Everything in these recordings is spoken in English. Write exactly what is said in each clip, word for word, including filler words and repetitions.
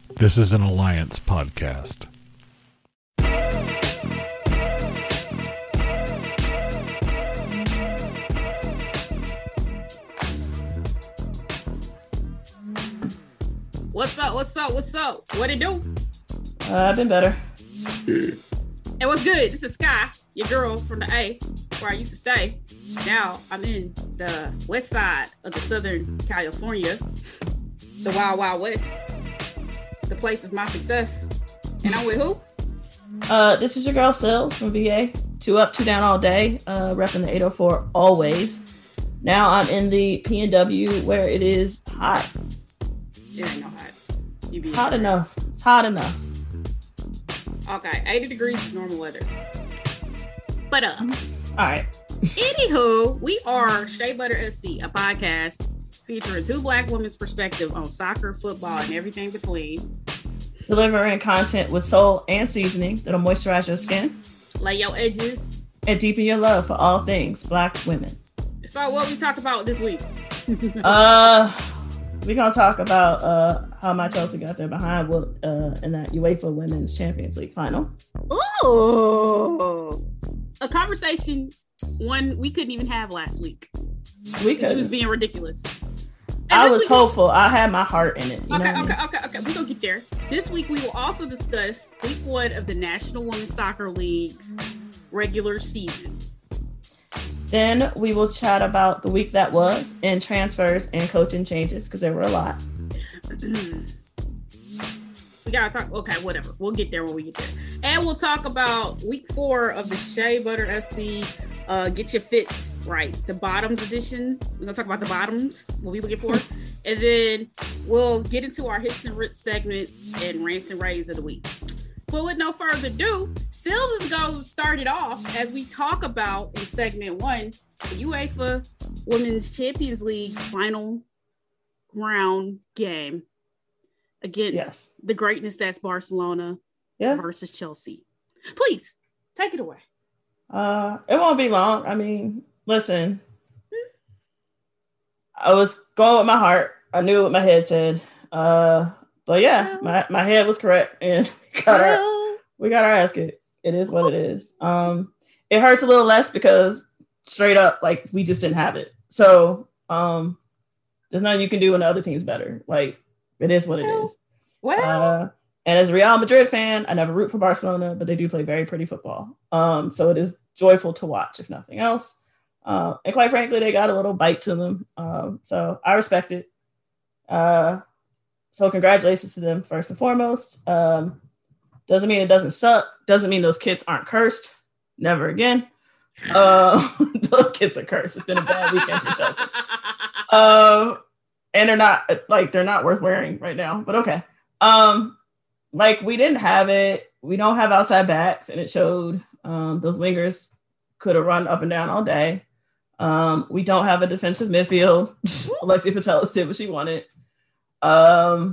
This is an Alliance podcast. What's up? What's up? What's up? What it do? Uh, I've been better. And what's good? This is Sky, your girl from the A, where I used to stay. Now I'm in the west side of the Southern California, the Wild Wild West, the place of my success. And I'm with who? Uh, this is your girl Sil from V A. Two up, two down all day. Uh, repping the eight oh four always. Now I'm in the P N W where it is hot. It ain't no hot. You be hot enough. It's hot enough. Okay, eighty degrees is normal weather. But uh, all right. Anywho, we are Shea Butter F C, a podcast featuring two black women's perspective on soccer, football, and everything between. Delivering content with soul and seasoning that'll moisturize your skin, lay your edges, and deepen your love for all things black women. So, what we talk about this week? uh, we're gonna talk about uh how my Chelsea got there behind uh in that UEFA Women's Champions League final. Ooh, a conversation one we couldn't even have last week. We could. It was being ridiculous. And I was week, hopeful. I had my heart in it. Okay, okay, I mean? okay, okay. We're gonna get there. This week we will also discuss week one of the National Women's Soccer League's regular season. Then we will chat about the week that was and transfers and coaching changes because there were a lot. We gotta talk. Okay, whatever. We'll get there when we get there. And we'll talk about week four of the Shea Butter F C uh, Get Your Fits Right, the bottoms edition. We're gonna talk about the bottoms, what we looking for. And then we'll get into our hits and rit segments and rants and raves of the week. But with no further ado, Silva's gonna start it off as we talk about in segment one, the UEFA Women's Champions League final round game against yes. the greatness that's Barcelona yeah. versus Chelsea. Please take it away. Uh, it won't be long. I mean, listen, I was going with my heart. I knew what my head said. Uh, so yeah, well, my, my head was correct, and we got well, our we got our ass kicked. It is what it is. Um, it hurts a little less because straight up, like we just didn't have it. So um, there's nothing you can do when the other team's better. Like it is what it is. Well, uh, and as a Real Madrid fan, I never root for Barcelona, but they do play very pretty football. Um, so it is joyful to watch, if nothing else. Uh, and quite frankly, they got a little bite to them. Um, so I respect it. Uh, so congratulations to them first and foremost. Um, doesn't mean it doesn't suck. Doesn't mean those kids aren't cursed. Never again. Uh, those kids are cursed. It's been a bad weekend for Chelsea. Um, and they're not like they're not worth wearing right now. But okay. Um, like we didn't have it. We don't have outside backs, and it showed. Um, those wingers could have run up and down all day. Um, we don't have a defensive midfield. Alexia Putellas did what she wanted. Um,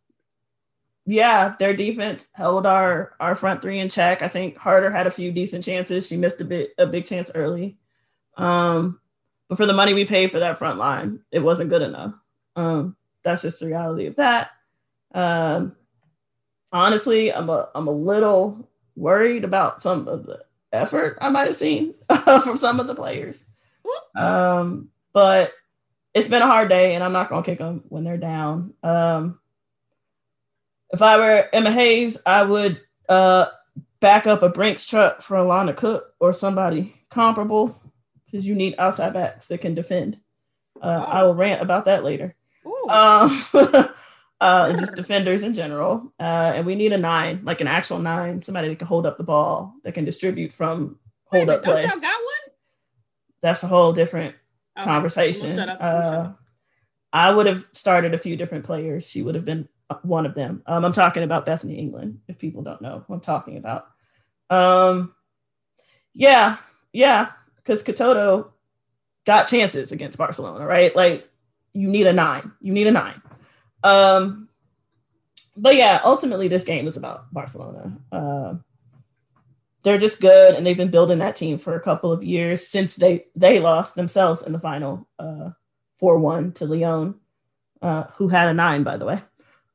yeah, their defense held our, our front three in check. I think Harder had a few decent chances. She missed a bit a big chance early. Um, but for the money we paid for that front line, it wasn't good enough. Um, that's just the reality of that. Um, honestly, I'm a I'm a little worried about some of the effort I might have seen from some of the players. Um, but it's been a hard day, and I'm not going to kick them when they're down. Um, if I were Emma Hayes, I would uh, back up a Brinks truck for Alana Cook or somebody comparable because you need outside backs that can defend. Uh, oh. I will rant about that later. Um, uh, and just defenders in general. Uh, and we need a nine, like an actual nine, somebody that can hold up the ball, that can distribute from hold Wait, up don't play. Y'all got one? That's a whole different okay. conversation. We'll shut up. Uh, we'll shut up. I would have started a few different players. She would have been one of them. Um, I'm talking about Bethany England, if people don't know who I'm talking about. Um, yeah, yeah, because Katoto got chances against Barcelona, right? Like, you need a nine. You need a nine. Um, but yeah, ultimately, this game is about Barcelona. Uh, they're just good, and they've been building that team for a couple of years since they they lost themselves in the final uh, four one to Lyon, uh, who had a nine, by the way.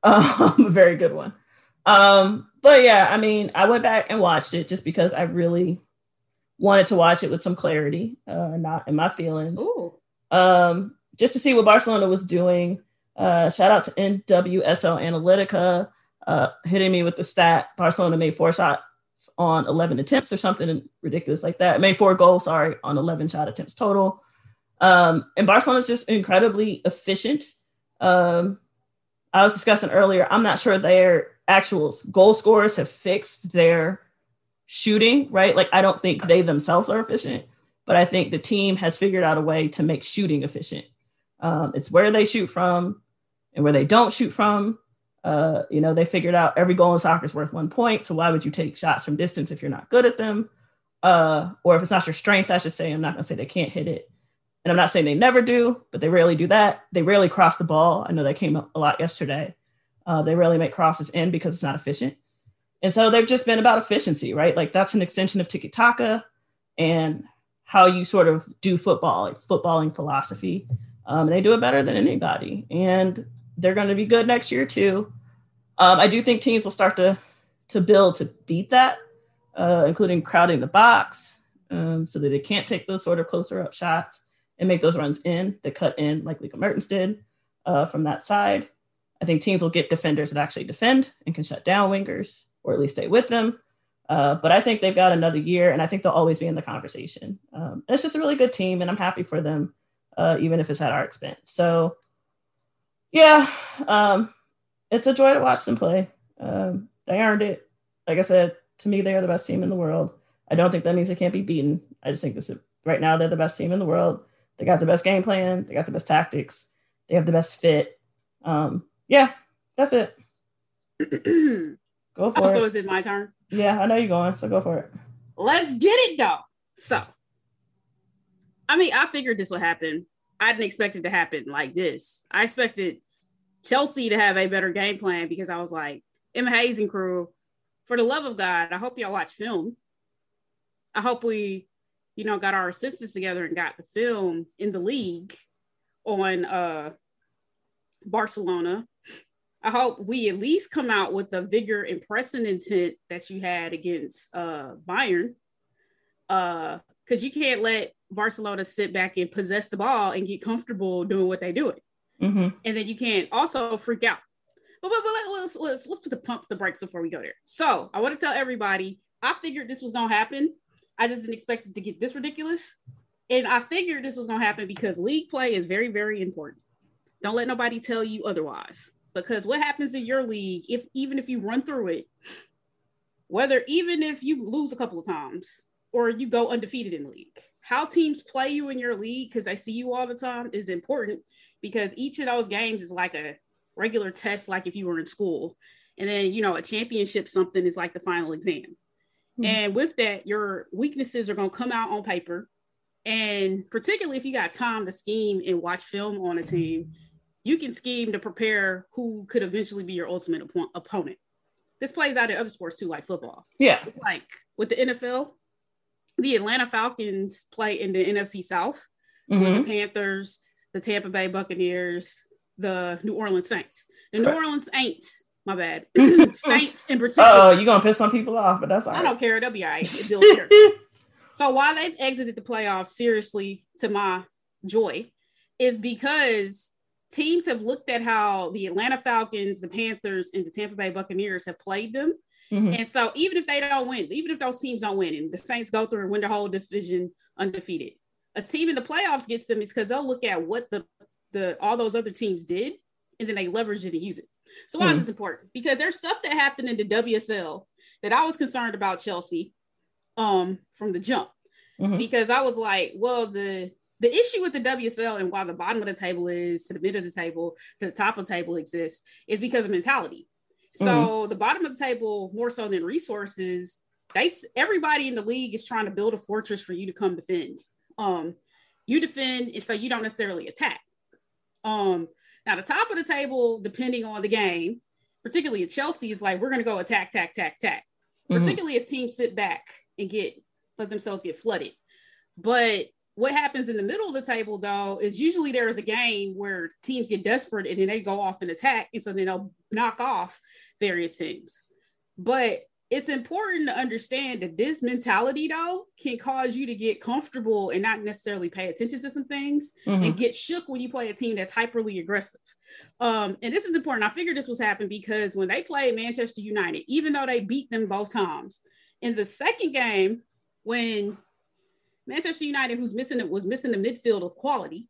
Um, a very good one. Um, but yeah, I mean, I went back and watched it just because I really wanted to watch it with some clarity, uh, not in my feelings. Ooh. Um, just to see what Barcelona was doing. Uh, shout out to N W S L Analytica, uh, hitting me with the stat. Barcelona made four shots on eleven attempts or something ridiculous like that. Made four goals, sorry, on eleven shot attempts total. Um, and Barcelona's just incredibly efficient. Um, I was discussing earlier, I'm not sure their actual goal scorers have fixed their shooting, right? Like, I don't think they themselves are efficient, but I think the team has figured out a way to make shooting efficient. Um, it's where they shoot from and where they don't shoot from. Uh, you know, they figured out every goal in soccer is worth one point. So why would you take shots from distance if you're not good at them? Uh, or if it's not your strength, I should say. I'm not going to say they can't hit it. And I'm not saying they never do, but they rarely do that. They rarely cross the ball. I know that came up a lot yesterday. Uh, they rarely make crosses in because it's not efficient. And so they've just been about efficiency, right? Like, that's an extension of tiki-taka and how you sort of do football, like footballing philosophy. Um, and they do it better than anybody. And they're going to be good next year too. Um, I do think teams will start to, to build to beat that, uh, including crowding the box um, so that they can't take those sort of closer up shots and make those runs in, that cut in like Liga Mertens did uh, from that side. I think teams will get defenders that actually defend and can shut down wingers, or at least stay with them. Uh, but I think they've got another year, and I think they'll always be in the conversation. Um, it's just a really good team, and I'm happy for them, uh, even if it's at our expense. So, yeah, um, it's a joy to watch them play. Um, they earned it. Like I said, to me, they are the best team in the world. I don't think that means they can't be beaten. I just think this is, right now they're the best team in the world. They got the best game plan. They got the best tactics. They have the best fit. Um, yeah, that's it. Go for oh, it. So is it my turn? Yeah, I know you're going, so go for it. Let's get it, though. So, I mean, I figured this would happen. I didn't expect it to happen like this. I expected Chelsea to have a better game plan because I was like, Emma Hayes and crew, for the love of God, I hope y'all watch film. I hope we, you know, got our assistants together and got the film in the league on uh, Barcelona. I hope we at least come out with the vigor and pressing intent that you had against uh, Bayern. Uh, because you can't let Barcelona sit back and possess the ball and get comfortable doing what they're doing. Mm-hmm. And then you can't also freak out. But, but, but let's, let's, let's put the pump the brakes before we go there. So I want to tell everybody, I figured this was going to happen. I just didn't expect it to get this ridiculous. And I figured this was going to happen because league play is very, very important. Don't let nobody tell you otherwise. Because what happens in your league, if even if you run through it, whether even if you lose a couple of times or you go undefeated in the league, how teams play you in your league, because I see you all the time, is important because each of those games is like a regular test, like if you were in school. And then, you know, a championship something is like the final exam. Mm-hmm. And with that, your weaknesses are going to come out on paper. And particularly if you got time to scheme and watch film on a team, you can scheme to prepare who could eventually be your ultimate op- opponent. This plays out in other sports too, like football. Yeah. It's like with the N F L, the Atlanta Falcons play in the N F C South mm-hmm. with the Panthers, the Tampa Bay Buccaneers, the New Orleans Saints. The New Orleans Saints, my bad. Saints in particular. Oh, you're going to piss some people off, but that's all right. I don't care. They'll be all right. So why they've exited the playoffs, seriously, to my joy, is because teams have looked at how the Atlanta Falcons, the Panthers, and the Tampa Bay Buccaneers have played them. Mm-hmm. And so even if they don't win, even if those teams don't win and the Saints go through and win the whole division undefeated, a team in the playoffs gets them is because they'll look at what the, the all those other teams did, and then they leverage it and use it. So why mm-hmm. is this important? Because there's stuff that happened in the W S L that I was concerned about Chelsea um, from the jump. Mm-hmm. Because I was like, well, the The issue with the W S L and why the bottom of the table is to the middle of the table, to the top of the table exists, is because of mentality. So mm-hmm. the bottom of the table, more so than resources, they everybody in the league is trying to build a fortress for you to come defend. Um, you defend, and so you don't necessarily attack. Um, now, the top of the table, depending on the game, particularly at Chelsea, is like, we're going to go attack, attack, attack, attack. Mm-hmm. Particularly as teams sit back and get let themselves get flooded. But what happens in the middle of the table, though, is usually there is a game where teams get desperate and then they go off and attack. And so then they'll knock off various teams. But it's important to understand that this mentality, though, can cause you to get comfortable and not necessarily pay attention to some things mm-hmm. and get shook when you play a team that's hyperly aggressive. Um, and this is important. I figured this was happening because when they played Manchester United, even though they beat them both times, in the second game, when Manchester United, who's missing it, was missing the midfield of quality,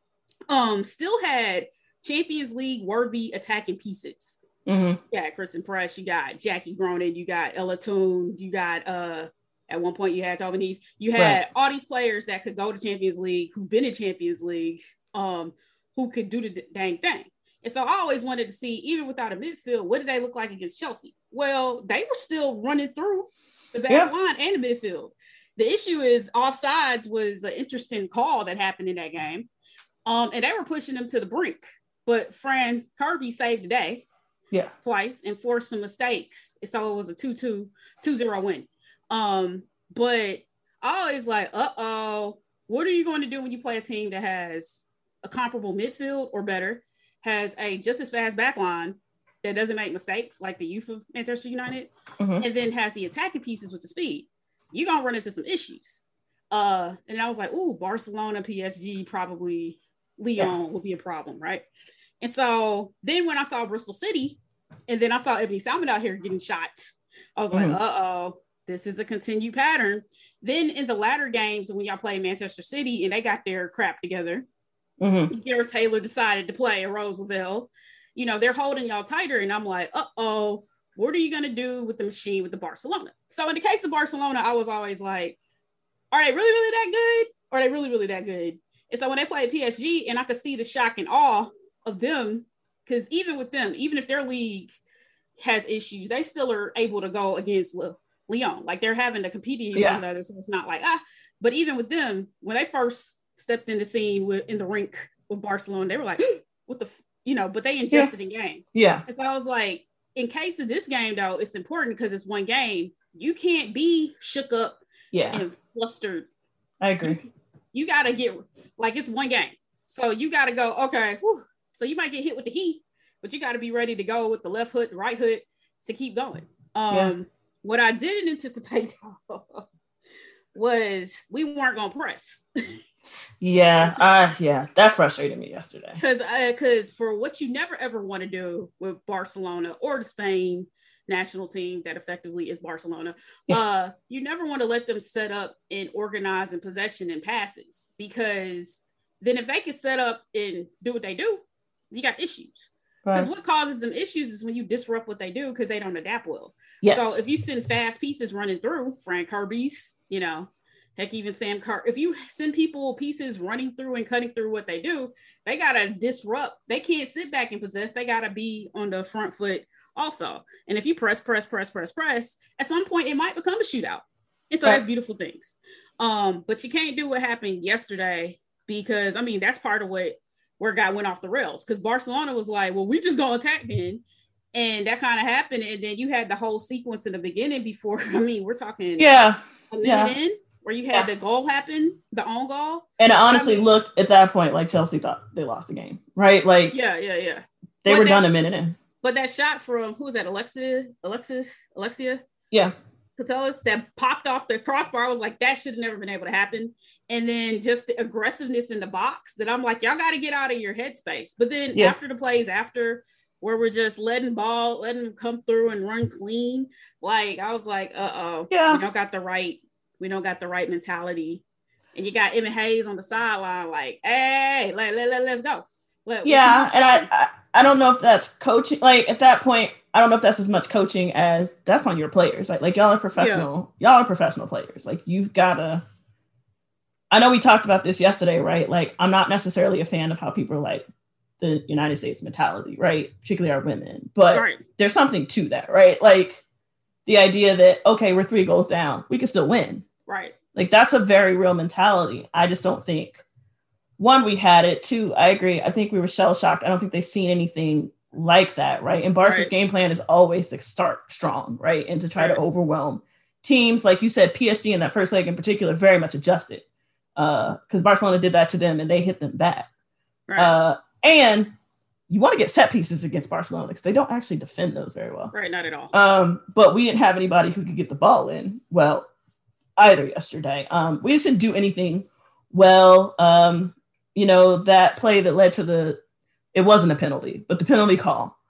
um, still had Champions League worthy attacking pieces. Mm-hmm. You got Kristen Press, you got Jackie Gronin, you got Ella Toon, you got uh at one point you had Tobin Heath, you had right. all these players that could go to Champions League, who've been in Champions League, um, who could do the dang thing. And so I always wanted to see, even without a midfield, what did they look like against Chelsea? Well, they were still running through the back yeah. line and the midfield. The issue is offsides was an interesting call that happened in that game. Um, and they were pushing them to the brink. But Fran Kirby saved the day. Yeah, twice and forced some mistakes. So it was a two two, two zero win. Um, but I always like, uh-oh, what are you going to do when you play a team that has a comparable midfield or better, has a just as fast back line that doesn't make mistakes like the youth of Manchester United, mm-hmm. and then has the attacking pieces with the speed? You're going to run into some issues. Uh, and I was like, ooh, Barcelona, P S G, probably Lyon yeah. will be a problem, right? And so then when I saw Bristol City, and then I saw Ebony Salmon out here getting shots, I was mm-hmm. like, uh-oh, this is a continued pattern. Then in the latter games, when y'all play Manchester City and they got their crap together, mm-hmm. Gareth Taylor decided to play at Rose Lavelle. You know, they're holding y'all tighter. And I'm like, uh-oh, what are you going to do with the machine with the Barcelona? So in the case of Barcelona, I was always like, are they really, really that good? Or are they really, really that good? And so when they played P S G, and I could see the shock and awe of them, because even with them, even if their league has issues, they still are able to go against Le- Lyon. Like they're having to compete against yeah. each other, so it's not like ah. But even with them, when they first stepped in the scene with in the rink with Barcelona, they were like, "What the?" F-? You know, but they ingested yeah. in game. Yeah. And so I was like, in case of this game, though, it's important because it's one game. You can't be shook up yeah. and flustered. I agree. You, you got to get like it's one game, so you got to go. Okay. Whew. So you might get hit with the heat, but you got to be ready to go with the left hook, the right hook to keep going. Um, yeah. What I didn't anticipate was we weren't going to press. yeah, uh, yeah, that frustrated me yesterday. Because because for what you never, ever want to do with Barcelona or the Spain national team that effectively is Barcelona, yeah. uh, you never want to let them set up and organize and possession and passes, because then if they can set up and do what they do, you got issues. Because right. what causes them issues is when you disrupt what they do because they don't adapt well. Yes. So if you send fast pieces running through, Frank Kirby's, you know, heck, even Sam Carr, if you send people pieces running through and cutting through what they do, they got to disrupt. They can't sit back and possess. They got to be on the front foot also. And if you press, press, press, press, press, at some point it might become a shootout. And so right. that's beautiful things. Um, but you can't do what happened yesterday, because, I mean, that's part of what where guy went off the rails, because Barcelona was like, well, we just gonna attack then. And that kind of happened. And then you had the whole sequence in the beginning before, I mean, we're talking yeah, a minute yeah. in where you had yeah. the goal happen, the own goal. And it honestly I mean, looked at that point like Chelsea thought they lost the game, right? Like, yeah, yeah, yeah. They but were done sh- a minute in. But that shot from, who was that, Alexia, Alexis, Alexia? Yeah. Putellas that popped off the crossbar. I was like, that should have never been able to happen. And then just the aggressiveness in the box that I'm like, y'all got to get out of your headspace. But then yeah. after the plays, after where we're just letting ball, letting them come through and run clean, like I was like, uh-oh, yeah. we don't got the right, we don't got the right mentality. And you got Emma Hayes on the sideline, like, hey, let, let, let, let's go. Let, yeah, and I, I I don't know if that's coaching. Like at that point, I don't know if that's as much coaching as that's on your players. Like, like y'all are professional. Yeah. Y'all are professional players. Like you've gotta. I know we talked about this yesterday, right? Like I'm not necessarily a fan of how people are like the United States mentality, right? Particularly our women, but right. there's something to that, right? Like the idea that okay, we're three goals down, we can still win, right? Like that's a very real mentality. I just don't think. One, we had it. Two, I agree. I think we were shell shocked. I don't think they've seen anything like that, right? And Barca's right. game plan is always to start strong, right? And to try right. to overwhelm teams. Like you said, P S G in that first leg in particular, very much adjusted. because uh, Barcelona did that to them and they hit them back. Right. Uh, and you want to get set pieces against Barcelona because they don't actually defend those very well. Right, not at all. Um, but we didn't have anybody who could get the ball in well either yesterday. Um, we just didn't do anything well. Um, you know, that play that led to the, it wasn't a penalty, but the penalty call.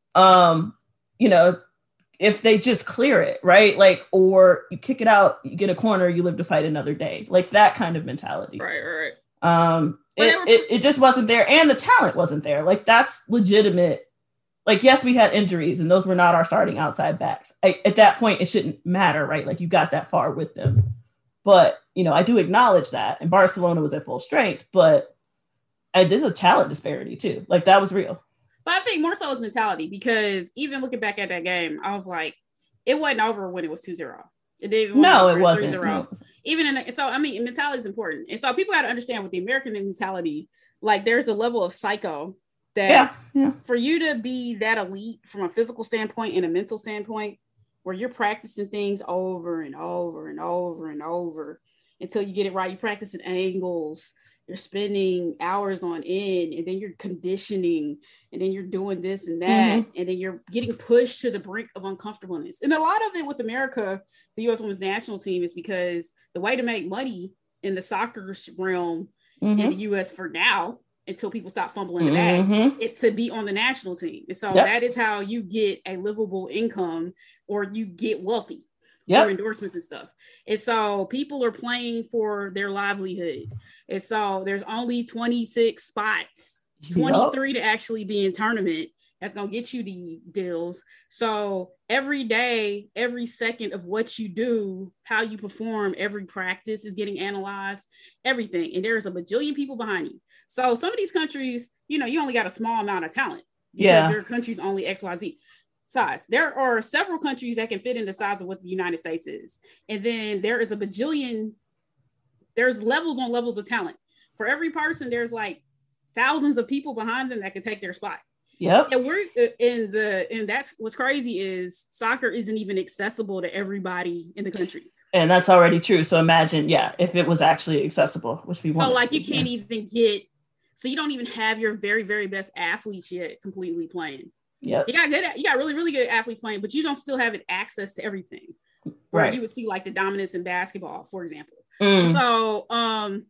Um, you know, if they just clear it, right? Like, or you kick it out, you get a corner, you live to fight another day. Like that kind of mentality. Right, right, right. Um, it, were- it, it just wasn't there. And the talent wasn't there. Like that's legitimate. Like, yes, we had injuries and those were not our starting outside backs. I, at that point, it shouldn't matter, right? Like you got that far with them. But, you know, I do acknowledge that. And Barcelona was at full strength, but I, there's a talent disparity too. Like that was real. But I think more so is mentality because even looking back at that game, I was like, it wasn't over when it was two zero. It didn't no, it wasn't. no. Even in, so, I mean, mentality is important. And so people got to understand with the American mentality, like there's a level of psycho that yeah, yeah. for you to be that elite from a physical standpoint and a mental standpoint, where you're practicing things over and over and over and over until you get it right. You're practicing angles, you're spending hours on end, and then you're conditioning, and then you're doing this and that, mm-hmm. and then you're getting pushed to the brink of uncomfortableness. And a lot of it with America, the U S women's national team, is because the way to make money in the soccer realm mm-hmm. in the U S for now, until people stop fumbling the bag, mm-hmm. is to be on the national team. And so yep. that is how you get a livable income or you get wealthy. Yep. endorsements and stuff. And so people are playing for their livelihood. And so there's only twenty-six spots, twenty-three yep. to actually be in tournament. That's going to get you the deals. So every day, every second of what you do, how you perform, every practice is getting analyzed, everything. And there's a bajillion people behind you. So some of these countries, you know, you only got a small amount of talent because yeah. your country's only X Y Z. Size. There are several countries that can fit in the size of what the United States is. And then there is a bajillion, there's levels on levels of talent. For every person, there's like thousands of people behind them that can take their spot. Yep. And we're in the, and that's what's crazy is soccer isn't even accessible to everybody in the country. And that's already true. So imagine, yeah, if it was actually accessible, which we want. So like you can't yeah. even get, so you don't even have your very, very best athletes yet completely playing. Yep. You got good, you got really, really good athletes playing, but you don't still have access to everything. Where right. you would see like the dominance in basketball, for example. Mm. So um,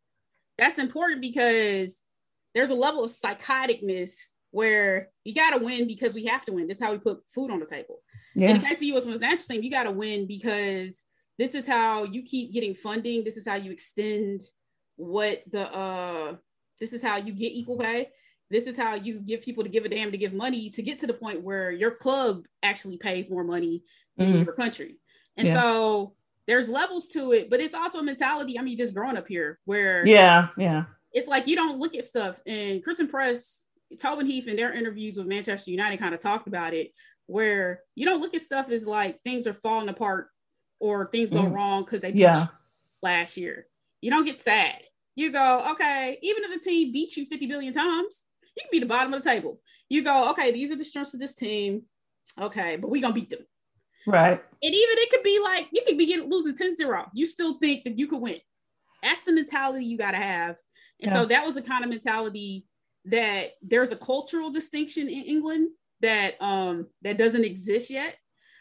that's important because there's a level of psychoticness where you got to win because we have to win. This is how we put food on the table. Yeah. In the case of the U S Women's National Team, you got to win because this is how you keep getting funding. This is how you extend what the, uh, this is how you get equal pay. This is how you give people to give a damn to give money to get to the point where your club actually pays more money than mm-hmm. your country. And yeah. so there's levels to it, but it's also a mentality. I mean, just growing up here where yeah, yeah, it's like you don't look at stuff. And Kristen Press, Tobin Heath in their interviews with Manchester United kind of talked about it, where you don't look at stuff as like things are falling apart or things go mm. wrong because they beat yeah. you last year. You don't get sad. You go, okay, even if the team beats you fifty billion times, you can be the bottom of the table. You go, okay, these are the strengths of this team. Okay, but we're going to beat them. Right. And even it could be like, you could be getting, losing ten zero. You still think that you could win. That's the mentality you got to have. And yeah. so that was the kind of mentality that there's a cultural distinction in England that um that doesn't exist yet.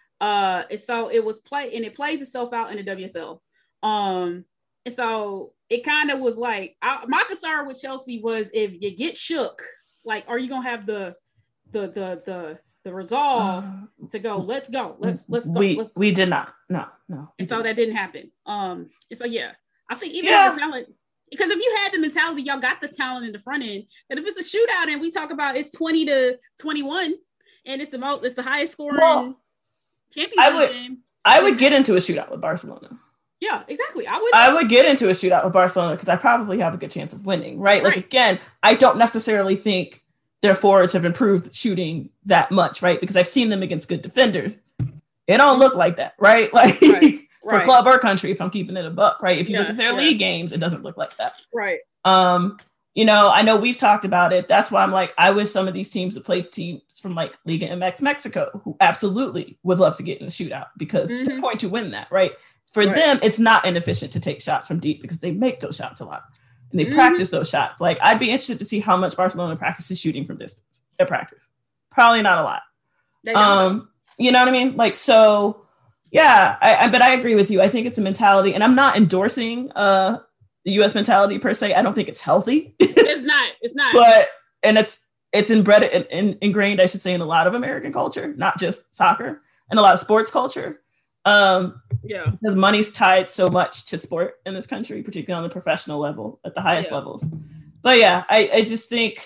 Uh, and so it was play, and it plays itself out in the W S L. Um, and so it kind of was like, I, my concern with Chelsea was if you get shook, like, are you gonna have the the the the the resolve uh, to go? Let's go. Let's let's go. We let's go. we did not. No, no. And so didn't. that didn't happen. Um, and so yeah, I think even yeah. if the talent, because if you had the mentality, y'all got the talent in the front end, that if it's a shootout and we talk about it's twenty to twenty-one and it's the most, it's the highest scoring well, Champions I League would, game. I would get into a shootout with Barcelona. Yeah, exactly. I would. I would get into a shootout with Barcelona because I probably have a good chance of winning, right? Like, right. again, I don't necessarily think their forwards have improved shooting that much, right? Because I've seen them against good defenders. It don't look like that, right? Like right. for right. club or country, if I'm keeping it a buck, right? If you yeah. look at their yeah. league games, it doesn't look like that. Right. Um, you know, I know we've talked about it. That's why I'm like, I wish some of these teams that play teams from like Liga M X Mexico, who absolutely would love to get in the shootout because mm-hmm. they're going to win that, right? For right. them, it's not inefficient to take shots from deep because they make those shots a lot and they mm-hmm. practice those shots. Like, I'd be interested to see how much Barcelona practices shooting from distance at practice. Probably not a lot. They don't. Um, you know what I mean? Like, so yeah, I, I, but I agree with you. I think it's a mentality, and I'm not endorsing uh, the U S mentality per se. I don't think it's healthy. It's not. It's not. But and it's it's inbred in, in, ingrained, I should say, in a lot of American culture, not just soccer, and a lot of sports culture. Um, yeah, because money's tied so much to sport in this country, particularly on the professional level, at the highest yeah. levels. But yeah, I, I just think,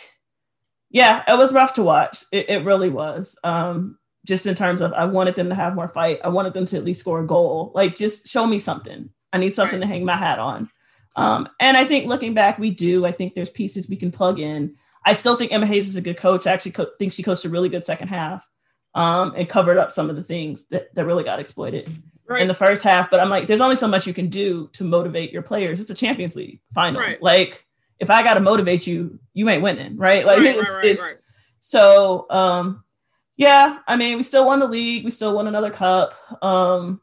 yeah, it was rough to watch. It, it really was. Um, just in terms of, I wanted them to have more fight. I wanted them to at least score a goal. Like, just show me something. I need something right. to hang my hat on. Um, and I think looking back, we do. I think there's pieces we can plug in. I still think Emma Hayes is a good coach. I actually co- think she coached a really good second half um, and covered up some of the things that, that really got exploited right. in the first half. But I'm like, there's only so much you can do to motivate your players. It's a Champions League final. Right. Like, if I got to motivate you, you ain't winning, right? Like, right, it's, right, right, it's right. so, um, yeah, I mean, we still won the league. We still won another cup. Um,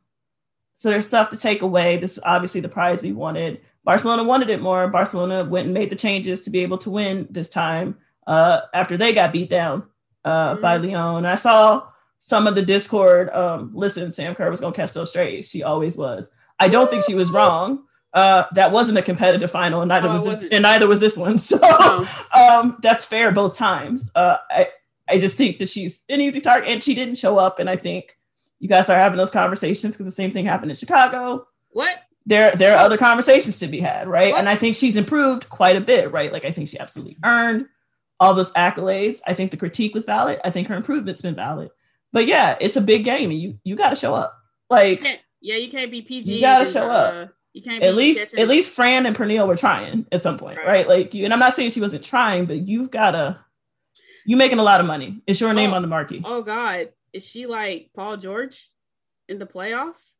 so there's stuff to take away. This is obviously the prize we wanted. Barcelona wanted it more. Barcelona went and made the changes to be able to win this time uh, after they got beat down uh, mm-hmm. by Lyon. I saw some of the Discord. Um, listen, Sam Kerr was going to catch those strays. She always was. I don't think she was wrong. Uh, that wasn't a competitive final, and neither oh, was this, wasn't. and neither was this one. So oh. um, that's fair both times. Uh, I I just think that she's an easy target, and she didn't show up. And I think you guys are having those conversations because the same thing happened in Chicago. What? There, there are other conversations to be had, right? What? And I think she's improved quite a bit, right? Like, I think she absolutely earned all those accolades. I think the critique was valid. I think her improvement's been valid. But yeah, it's a big game, and you you got to show up. Like, you yeah, you can't be P G. You got to and, show uh, up. You can't at be least catching. At least Fran and Pernille were trying at some point, right? Right. Like, you, and I'm not saying she wasn't trying, but you've got to. You making a lot of money. It's your name oh, on the marquee. Oh God, is she like Paul George in the playoffs?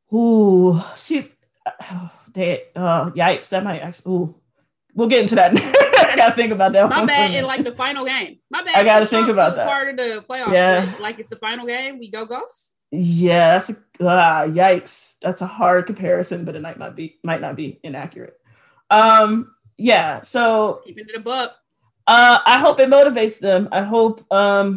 Ooh, she's. Oh, they, uh, yikes! That might actually. Ooh, we'll get into that. I gotta think about that. My one bad. In like the final game. My bad. I gotta She think showed about to that. Part of the playoffs. Yeah. Like, like it's the final game. We go Ghosts. Yeah, that's a uh, yikes. That's a hard comparison, but it might not be might not be inaccurate. Um, yeah. So keeping it a buck. Uh, I hope it motivates them. I hope. Um,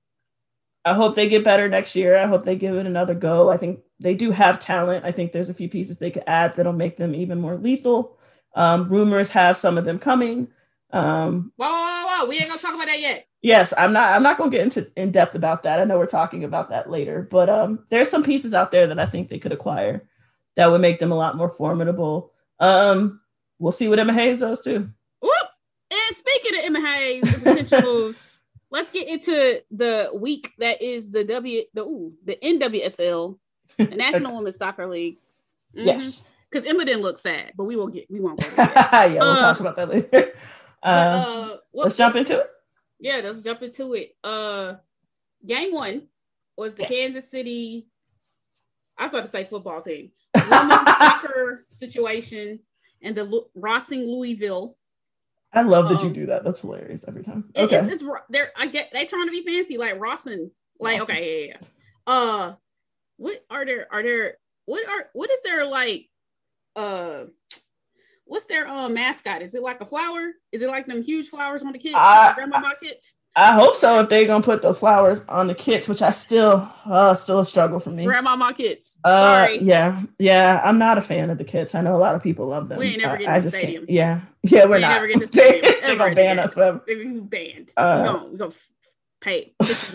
I hope they get better next year. I hope they give it another go. I think they do have talent. I think there's a few pieces they could add that'll make them even more lethal. Um, rumors have some of them coming. Um, whoa, whoa, whoa, we ain't gonna talk about that yet. Yes, I'm not. I'm not gonna get into in depth about that. I know we're talking about that later, but um, there's some pieces out there that I think they could acquire that would make them a lot more formidable. Um, we'll see what Emma Hayes does too. Whoop! And speaking of Emma Hayes, the potential moves. Let's get into the week that is the W the ooh the N W S L, the National Women's Soccer League. Mm-hmm. Yes, because Emma didn't look sad, but we won't get we won't go there. yeah, we'll uh, talk about that later. Uh, but, uh, what, let's jump into it. Yeah, let's jump into it. Uh, game one was the yes. Kansas City. I was about to say football team, women's soccer situation, and the Lu- Racing Louisville. I love that um, you do that. That's hilarious every time. It, okay, it's, it's they're I get they trying to be fancy like Racing. Like Racing. okay, yeah, yeah. Uh, what are there? Are there what are what is there like? Uh. What's their uh, mascot? Is it like a flower? Is it like them huge flowers on the kits? I, grandmama kits? I hope so. If they're gonna put those flowers on the kits, which I still, uh, still a struggle for me. Grandmama kits. Uh, Sorry. Yeah, yeah. I'm not a fan of the kits. I know a lot of people love them. We ain't never getting I, I to the just stadium. Can't. Yeah, yeah. We're we not. Never get to the stadium. They're gonna ban us forever. They're banned. Uh, we gonna we gonna pay.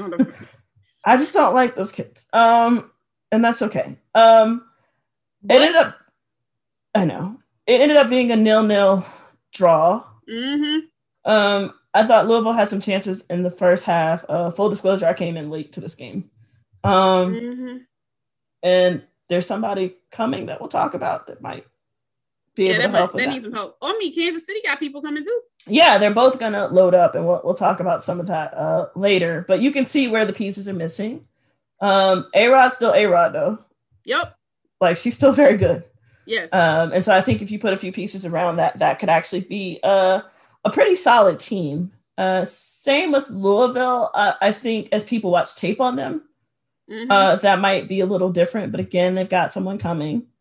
I just don't like those kits. Um, and that's okay. Um, it ended up. I know. It ended up being a nil-nil draw. Mm-hmm. Um, I thought Louisville had some chances in the first half. Uh, full disclosure, I came in late to this game. Um, mm-hmm. And there's somebody coming that we'll talk about that might be yeah, able that to help might, with that that. needs some help. Oh, I mean, Kansas City got people coming too. Yeah, they're both going to load up, and we'll, we'll talk about some of that uh, later. But you can see where the pieces are missing. Um, A-Rod's still A-Rod, though. Yep. Like, she's still very good. Yes. Um, and so I think if you put a few pieces around that, that could actually be uh, a pretty solid team. Uh, same with Louisville. Uh, I think as people watch tape on them, mm-hmm. uh, that might be a little different. But again, they've got someone coming.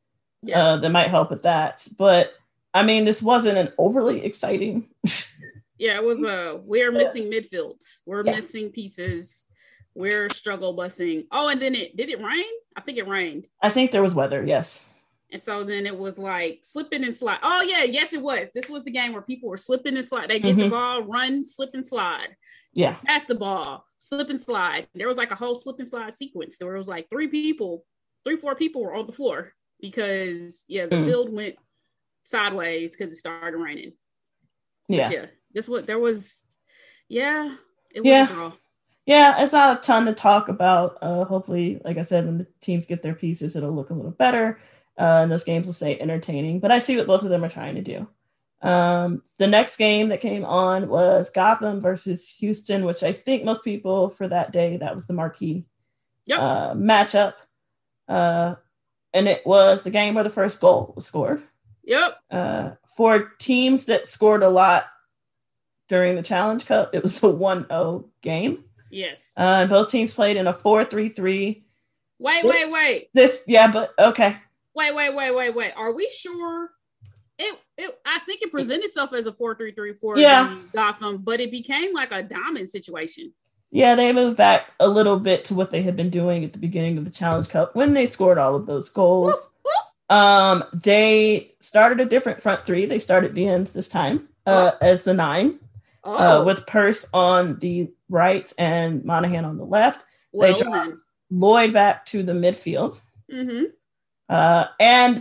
Yes. uh, that might help with that. But I mean, this wasn't an overly exciting. Yeah, it was a, uh, we're missing midfield. We're Yeah. missing pieces. We're struggle busing. Oh, and then it, did it rain? I think it rained. I think there was weather, yes. And so then it was like slipping and slide. Oh, yeah, yes, it was. This was the game where people were slipping and slide. They get Mhm. the ball, run, slip and slide. Yeah. Pass the ball, slip and slide. There was like a whole slip and slide sequence. There was like three people, three, four people were on the floor because, yeah, the Mm. field went sideways because it started raining. But Yeah. yeah, this what there was. Yeah, it was Yeah. a draw. Yeah, it's not a ton to talk about. Uh, hopefully, like I said, when the teams get their pieces, it'll look a little better. Uh, and those games will stay entertaining. But I see what both of them are trying to do. Um, the next game that came on was Gotham versus Houston, which I think most people for that day, that was the marquee Yep. uh, matchup. Uh, and it was the game where the first goal was scored. Yep. Uh, for teams that scored a lot during the Challenge Cup, it was a one oh game. Yes. Uh, and both teams played in a four three three. Wait, This- wait, wait. This, yeah, but okay. Wait, wait, wait, wait, wait. Are we sure? It, it I think it presented itself as a four three three for Yeah. Gotham, but it became like a diamond situation. Yeah, they moved back a little bit to what they had been doing at the beginning of the Challenge Cup when they scored all of those goals. Whoop, whoop. Um, they started a different front three. They started Viennes this time uh, as the nine, Oh, uh, with Purse on the right and Monahan on the left. well they dropped Lloyd back to the midfield. Mm-hmm. Uh, and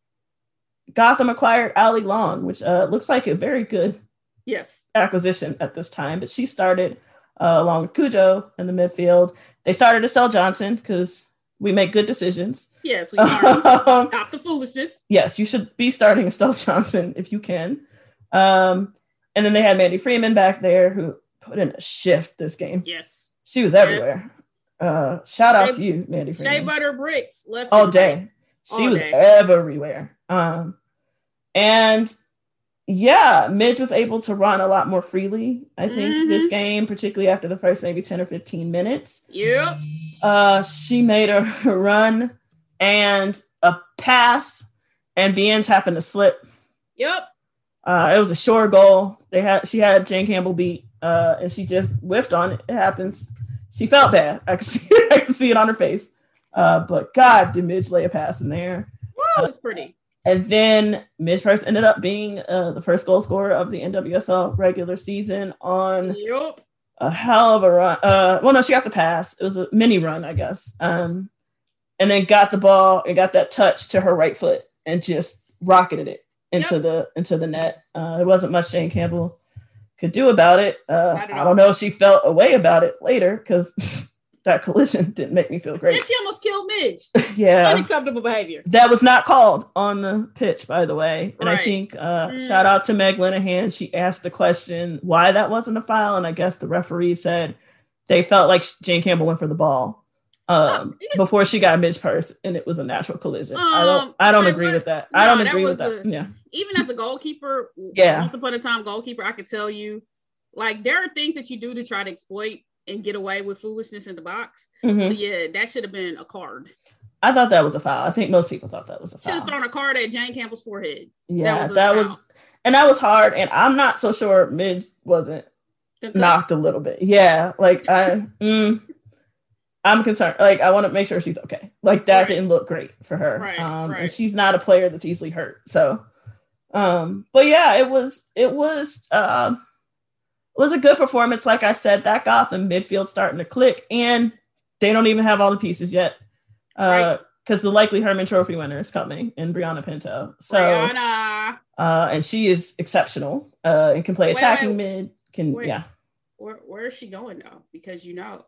Gotham acquired Ali Long, which uh, looks like a very good Yes. acquisition at this time. But she started uh, along with Cujo in the midfield. They started Estelle Johnson because we make good decisions. Yes, we learned. Um, Stop the foolishness. yes, you should be starting Estelle Johnson if you can. Um, and then they had Mandy Freeman back there who put in a shift this game. Yes. She was everywhere. Uh, shout out Shea- to you, Mandy Freeman. Shea butter bricks left all and day. right. She All was day. everywhere. Um, and yeah, Midge was able to run a lot more freely, I think, Mhm. this game, particularly after the first maybe ten or fifteen minutes. Yep. Uh, she made a run and a pass, and Viennes happened to slip. Yep. Uh, it was a sure goal. They had she had Jane Campbell beat, uh, and she just whiffed on it. It happens. She felt bad. I could see I could see it on her face. Uh, but God, did Midge lay a pass in there. Woo, it's pretty. And then Midge Purse ended up being uh, the first goal scorer of the N W S L regular season on Yep. a hell of a run. Uh, well, no, she got the pass. It was a mini run, I guess. Um, and then got the ball and got that touch to her right foot and just rocketed it into Yep. the into the net. Uh, there wasn't much Jane Campbell could do about it. Uh, Not at I all. don't know if she felt a way about it later because that collision didn't make me feel And great. she almost killed Midge. Yeah. Unacceptable behavior. That was not called on the pitch, by the way. And I Right. think uh, Mm. shout out to Meg Linehan. She asked the question why that wasn't a foul, and I guess the referee said they felt like Jane Campbell went for the ball um, even- before she got Midge Purse, and it was a natural collision. I don't. Um, I don't say agree what? with that. I No, don't that agree with was that. a- Yeah. Even as a goalkeeper, Yeah. once upon a time goalkeeper, I could tell you, like, there are things that you do to try to exploit and get away with foolishness in the box. Mhm. But yeah, that should have been a card. I thought that was a foul. I think most people thought that was a Should have foul. thrown a card at Jane Campbell's forehead. Yeah, was a that foul. was, and that was hard. And I'm not so sure Midge wasn't Concussed. knocked a little bit. Yeah, like I, mm, I'm concerned. Like I want to make sure she's okay. Like that Right. didn't look great for her. Right, um, right. And she's not a player that's easily hurt. So, um, but yeah, it was it was uh, it was a good performance. Like I said, that Gotham midfield starting to click, and they don't even have all the pieces yet. Uh, Right. Because the likely Herman Trophy winner is coming in Brianna Pinto. So, Brianna, uh, and she is exceptional uh, and can play Wait, attacking wait, mid. Can wait. yeah. where where is she going though? Because you know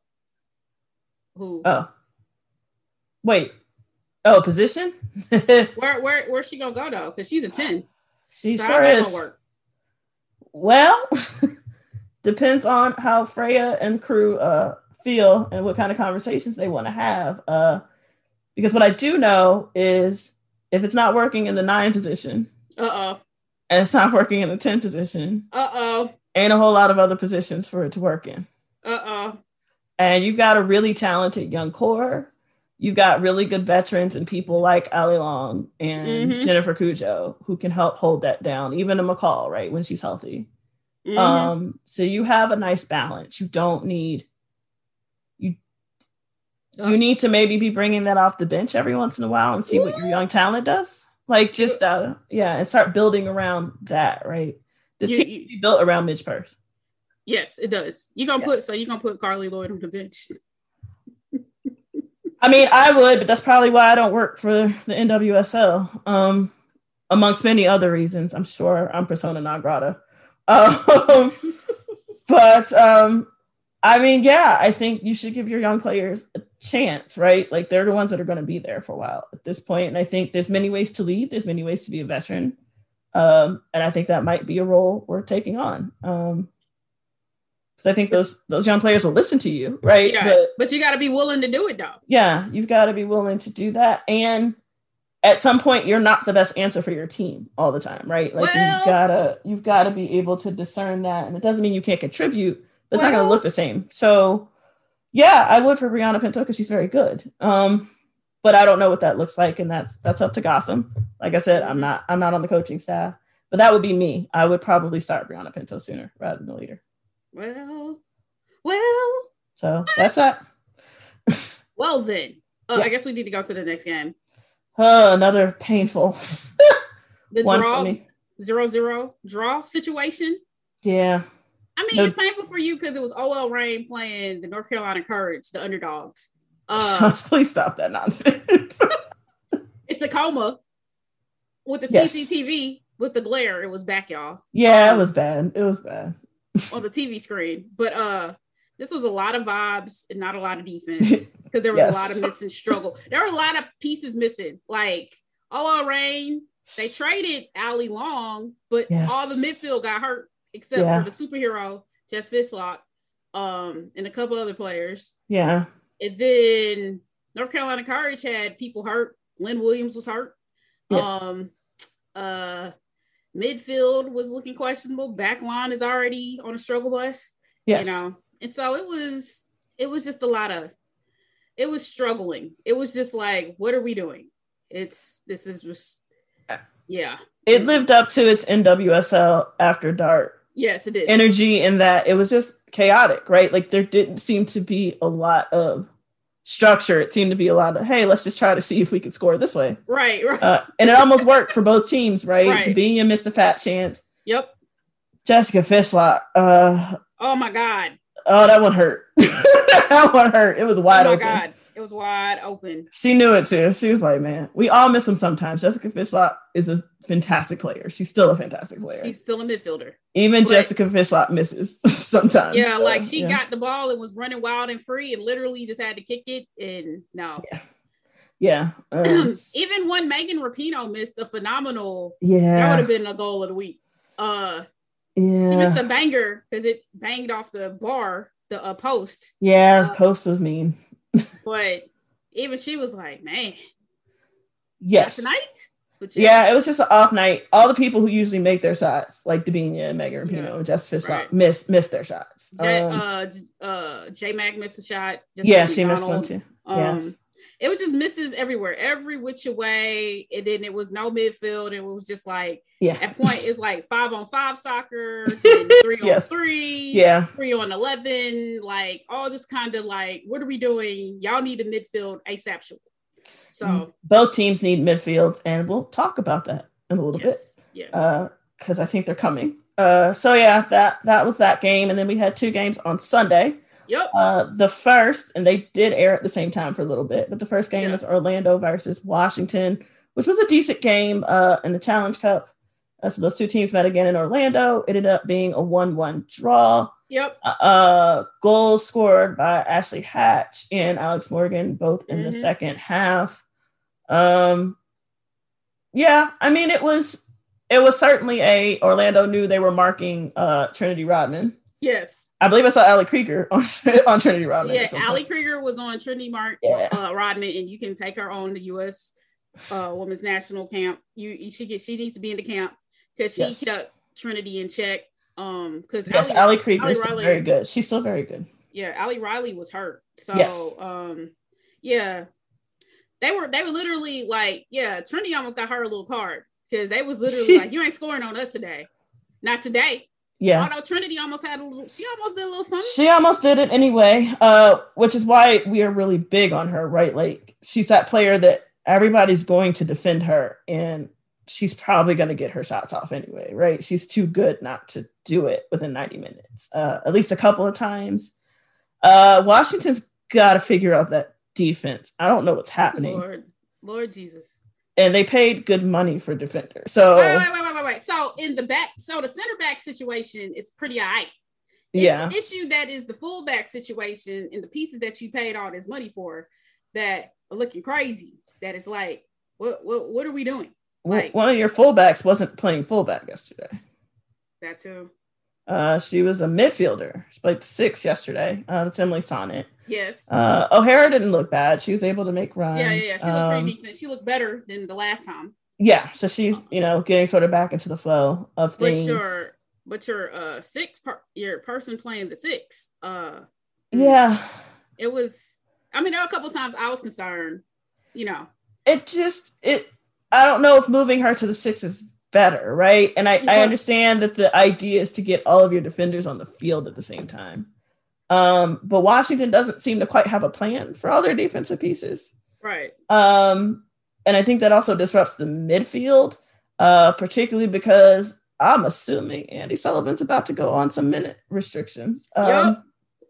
who? Oh, wait. Oh, position? Where where where's she gonna go though? Because she's a ten. She So sure how's that is. gonna work? Well, depends on how Freya and crew uh, feel and what kind of conversations they want to have. Uh, because what I do know is if it's not working in the nine position Uh oh. and it's not working in the ten position, Uh oh. ain't a whole lot of other positions for it to work in. Uh oh. And you've got a really talented young core. you've got really good veterans and people like Ali Long and Mhm. Jennifer Cujo who can help hold that down, even a McCall, right, when she's healthy. Mhm. Um, so you have a nice balance. You don't need you Uh, you need to maybe be bringing that off the bench every once in a while and see what your young talent does. Like just uh, yeah, and start building around that, right? This You- team you- can be built around Mitch Purse. Yes, it does. You gonna Yeah. put so you gonna put Carly Lloyd on the bench. I mean, I would, but that's probably why I don't work for the N W S L. Um, amongst many other reasons, I'm sure I'm persona non grata. Um, but um, I mean, yeah, I think you should give your young players a chance, right? Like they're the ones that are going to be there for a while at this point. And I think there's many ways to lead. There's many ways to be a veteran. Um, and I think that might be a role we're taking on. Um, because I think those those young players will listen to you, right? Yeah, But but you got to be willing to do it though. yeah, you've got to be willing to do that. And at some point, you're not the best answer for your team all the time, right? Like Well- you've gotta you've got to be able to discern that, and it doesn't mean you can't contribute, but it's not going to Well- look the same. So, yeah, I would for Brianna Pinto because she's very good. Um, but I don't know what that looks like, and that's that's up to Gotham. Like I said, I'm not I'm not on the coaching staff, but that would be me. I would probably start Brianna Pinto sooner rather than later. Well, well, So that's that. well. Then, uh, Yeah. I guess we need to go to the next game. Oh, another painful The one draw, for me. zero zero draw situation. Yeah. I mean, No. it's painful for you because it was O L Reign playing the North Carolina Courage, the underdogs. Uh, Please stop that nonsense. it's Tacoma with the Yes. C C T V with the glare. It was back, y'all, Yeah, Um, it was bad. It was bad. on the T V screen. But uh, this was a lot of vibes and not a lot of defense because there was Yes. a lot of missing struggle. There were a lot of pieces missing. Like O L Reign, they traded Ali Long, but Yes. all the midfield got hurt except Yeah. for the superhero Jess Fishlock, um, and a couple other players. Yeah. And then North Carolina Courage had people hurt. Lynn Williams was hurt. Yes. Um, uh, midfield was looking questionable. Back line is already on a struggle bus. Yes. You know, and so it was. It was just a lot of. It was struggling. It was just like, what are we doing? It's this is just. Yeah. It lived up to its N W S L After Dark Yes, it did. energy in that it was just chaotic, right? Like there didn't seem to be a lot of structure. It seemed to be a lot of, hey, let's just try to see if we could score this way. right. Right. Uh, and it almost worked for both teams, right? Right. Dabinia missed a fat chance. Yep. Jessica Fishlock, uh, Oh my God. oh, that one hurt. That one hurt. It was wide oh my open. God. It was wide open. She knew it too. She was like, man, we all miss him sometimes. Jessica Fishlock is a fantastic player. She's still a fantastic player. She's still a midfielder. Even but- Jessica Fishlock misses sometimes. Yeah, So, like she yeah. got the ball and was running wild and free and literally just had to kick it. And no. Yeah. um, Even when Megan Rapinoe missed a phenomenal, that yeah. would have been a goal of the week. Uh, Yeah. She missed a banger because it banged off the bar, the uh, post. Yeah. uh, Post was mean. But even she was like, man, Yes. tonight? But Yeah, it was just an off night. All the people who usually make their shots, like Dabinia and Megan Rapinoe Yeah. and Jess Fishlock, Right. missed missed their shots. J, Um, uh, J- uh, J Mac missed a shot. yeah, Jessica she missed one McDonald. too. Um, Yes. It was just misses everywhere, every which way. And then it was no midfield. It was just like, Yeah. at point, it's like five on five soccer, then three Yes. on three, Yeah. three on eleven, like all just kind of like, what are we doing? Y'all need a midfield ASAP. Short. So, Both teams need midfields, and we'll talk about that in a little yes, yes. bit because I think they're coming. Uh, so yeah, that that was that game, and then we had two games on Sunday. yep. Uh, the first, and they did air at the same time for a little bit, but the first game Yeah. was Orlando versus Washington, which was a decent game uh, in the Challenge Cup. Uh, so those two teams met again in Orlando. It ended up being a one one draw. Yep. Uh, goals scored by Ashley Hatch and Alex Morgan, both in the Mhm. second half. Um, yeah, I mean, it was it was certainly a Orlando knew they were marking uh, Trinity Rodman. Yes. I believe I saw Allie Krieger on, on Trinity Rodman. Yeah. at some Allie point. Krieger was on Trinity Mark Yeah. uh, Rodman, and you can take her on the U S uh, Women's National Camp. You, you she get she needs to be in the camp because she Yes. kept Trinity in check. Um, because Yes, Allie, Allie Krieger Allie is still Riley- very good. She's still very good. yeah, Allie Riley was hurt. So Yes. um, yeah, they were they were literally like, yeah, Trinity almost got her a little card because they was literally She, like, you ain't scoring on us today, not today. Yeah. Although Trinity almost had a little, she almost did a little something. She almost did it anyway, uh, which is why we are really big on her, right? Like, she's that player that everybody's going to defend her, and she's probably going to get her shots off anyway, right? She's too good not to do it within ninety minutes, uh, at least a couple of times. Uh, Washington's got to figure out that defense. I don't know what's happening. Lord, Lord Jesus. And they paid good money for defenders. So wait, wait, wait, wait, wait, wait. So in the back, so the center back situation is pretty all right. It's yeah. the issue that is the fullback situation and the pieces that you paid all this money for that are looking crazy. That is like, what, what, what are we doing? Like, one of your fullbacks wasn't playing fullback yesterday. That too. Uh, she was a midfielder. She played six yesterday. Uh, that's Emily Sonnet. Yes. Uh, O'Hara didn't look bad. She was able to make runs. Yeah, yeah, yeah. She looked um, pretty decent. She looked better than the last time. Yeah, so she's, you know, getting sort of back into the flow of things. But your, but your uh six, per, your person playing the six. Uh, yeah, it was. I mean, there were a couple of times I was concerned. You know, it just it. I don't know if moving her to the six is better, right? And I, yeah. I understand that the idea is to get all of your defenders on the field at the same time. Um, but Washington doesn't seem to quite have a plan for all their defensive pieces. Right. Um, and I think that also disrupts the midfield, uh, particularly because I'm assuming Andy Sullivan's about to go on some minute restrictions. Um, yep.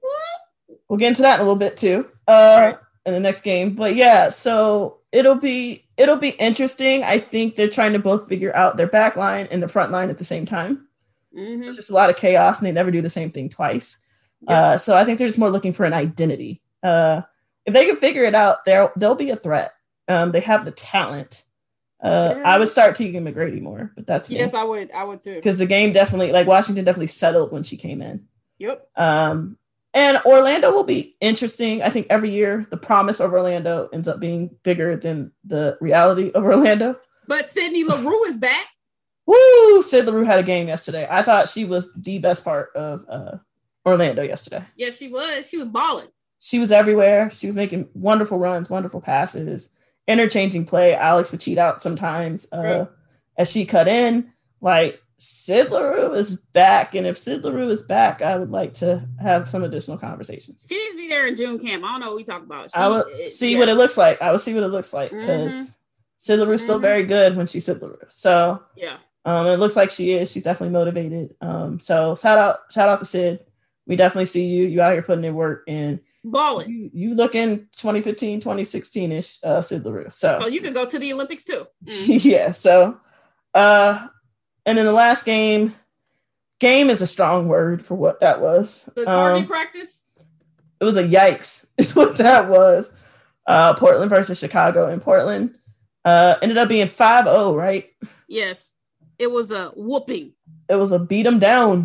We'll get into that in a little bit too, uh, right. in the next game. But yeah, so it'll be it'll be interesting. I think they're trying to both figure out their back line and the front line at the same time. Mm-hmm. It's just a lot of chaos, and they never do the same thing twice. Yep. Uh, so I think they're just more looking for an identity. Uh, if they can figure it out, they'll they'll be a threat. Um, they have the talent. Uh, yeah. I would start Tegan McGrady more, but that's me. Yes, I would. I would too. Because the game definitely, like Washington, definitely settled when she came in. Yep. Um, and Orlando will be interesting. I think every year the promise of Orlando ends up being bigger than the reality of Orlando. But Sydney LaRue is back. Woo! Sid LaRue had a game yesterday. I thought she was the best part of uh, Orlando yesterday. Yes, she was. She was balling. She was everywhere. She was making wonderful runs, wonderful passes, interchanging play. Alex would cheat out sometimes uh, right. as she cut in. Like, Sid LaRue is back. And if Sid LaRue is back, I would like to have some additional conversations. She needs to be there in June camp. I don't know what we talk about. She, I will it, see yeah. what it looks like. I will see what it looks like because mm-hmm. Sid LaRue's mm-hmm. still very good when she's Sid LaRue. So yeah, um, it looks like she is. She's definitely motivated. Um, so shout out, shout out to Sid. We definitely see you. You out here putting in work and balling. You, you looking twenty fifteen, twenty sixteen ish, uh, Sid LaRue. So, so you could go to the Olympics too. Mm. yeah. So, uh, and then the last game, game is a strong word for what that was. The target um, practice. It was a yikes. Is what that was. Uh, Portland versus Chicago, and Portland uh ended up being five oh, right? Yes, it was a whooping. It was a beat 'em down.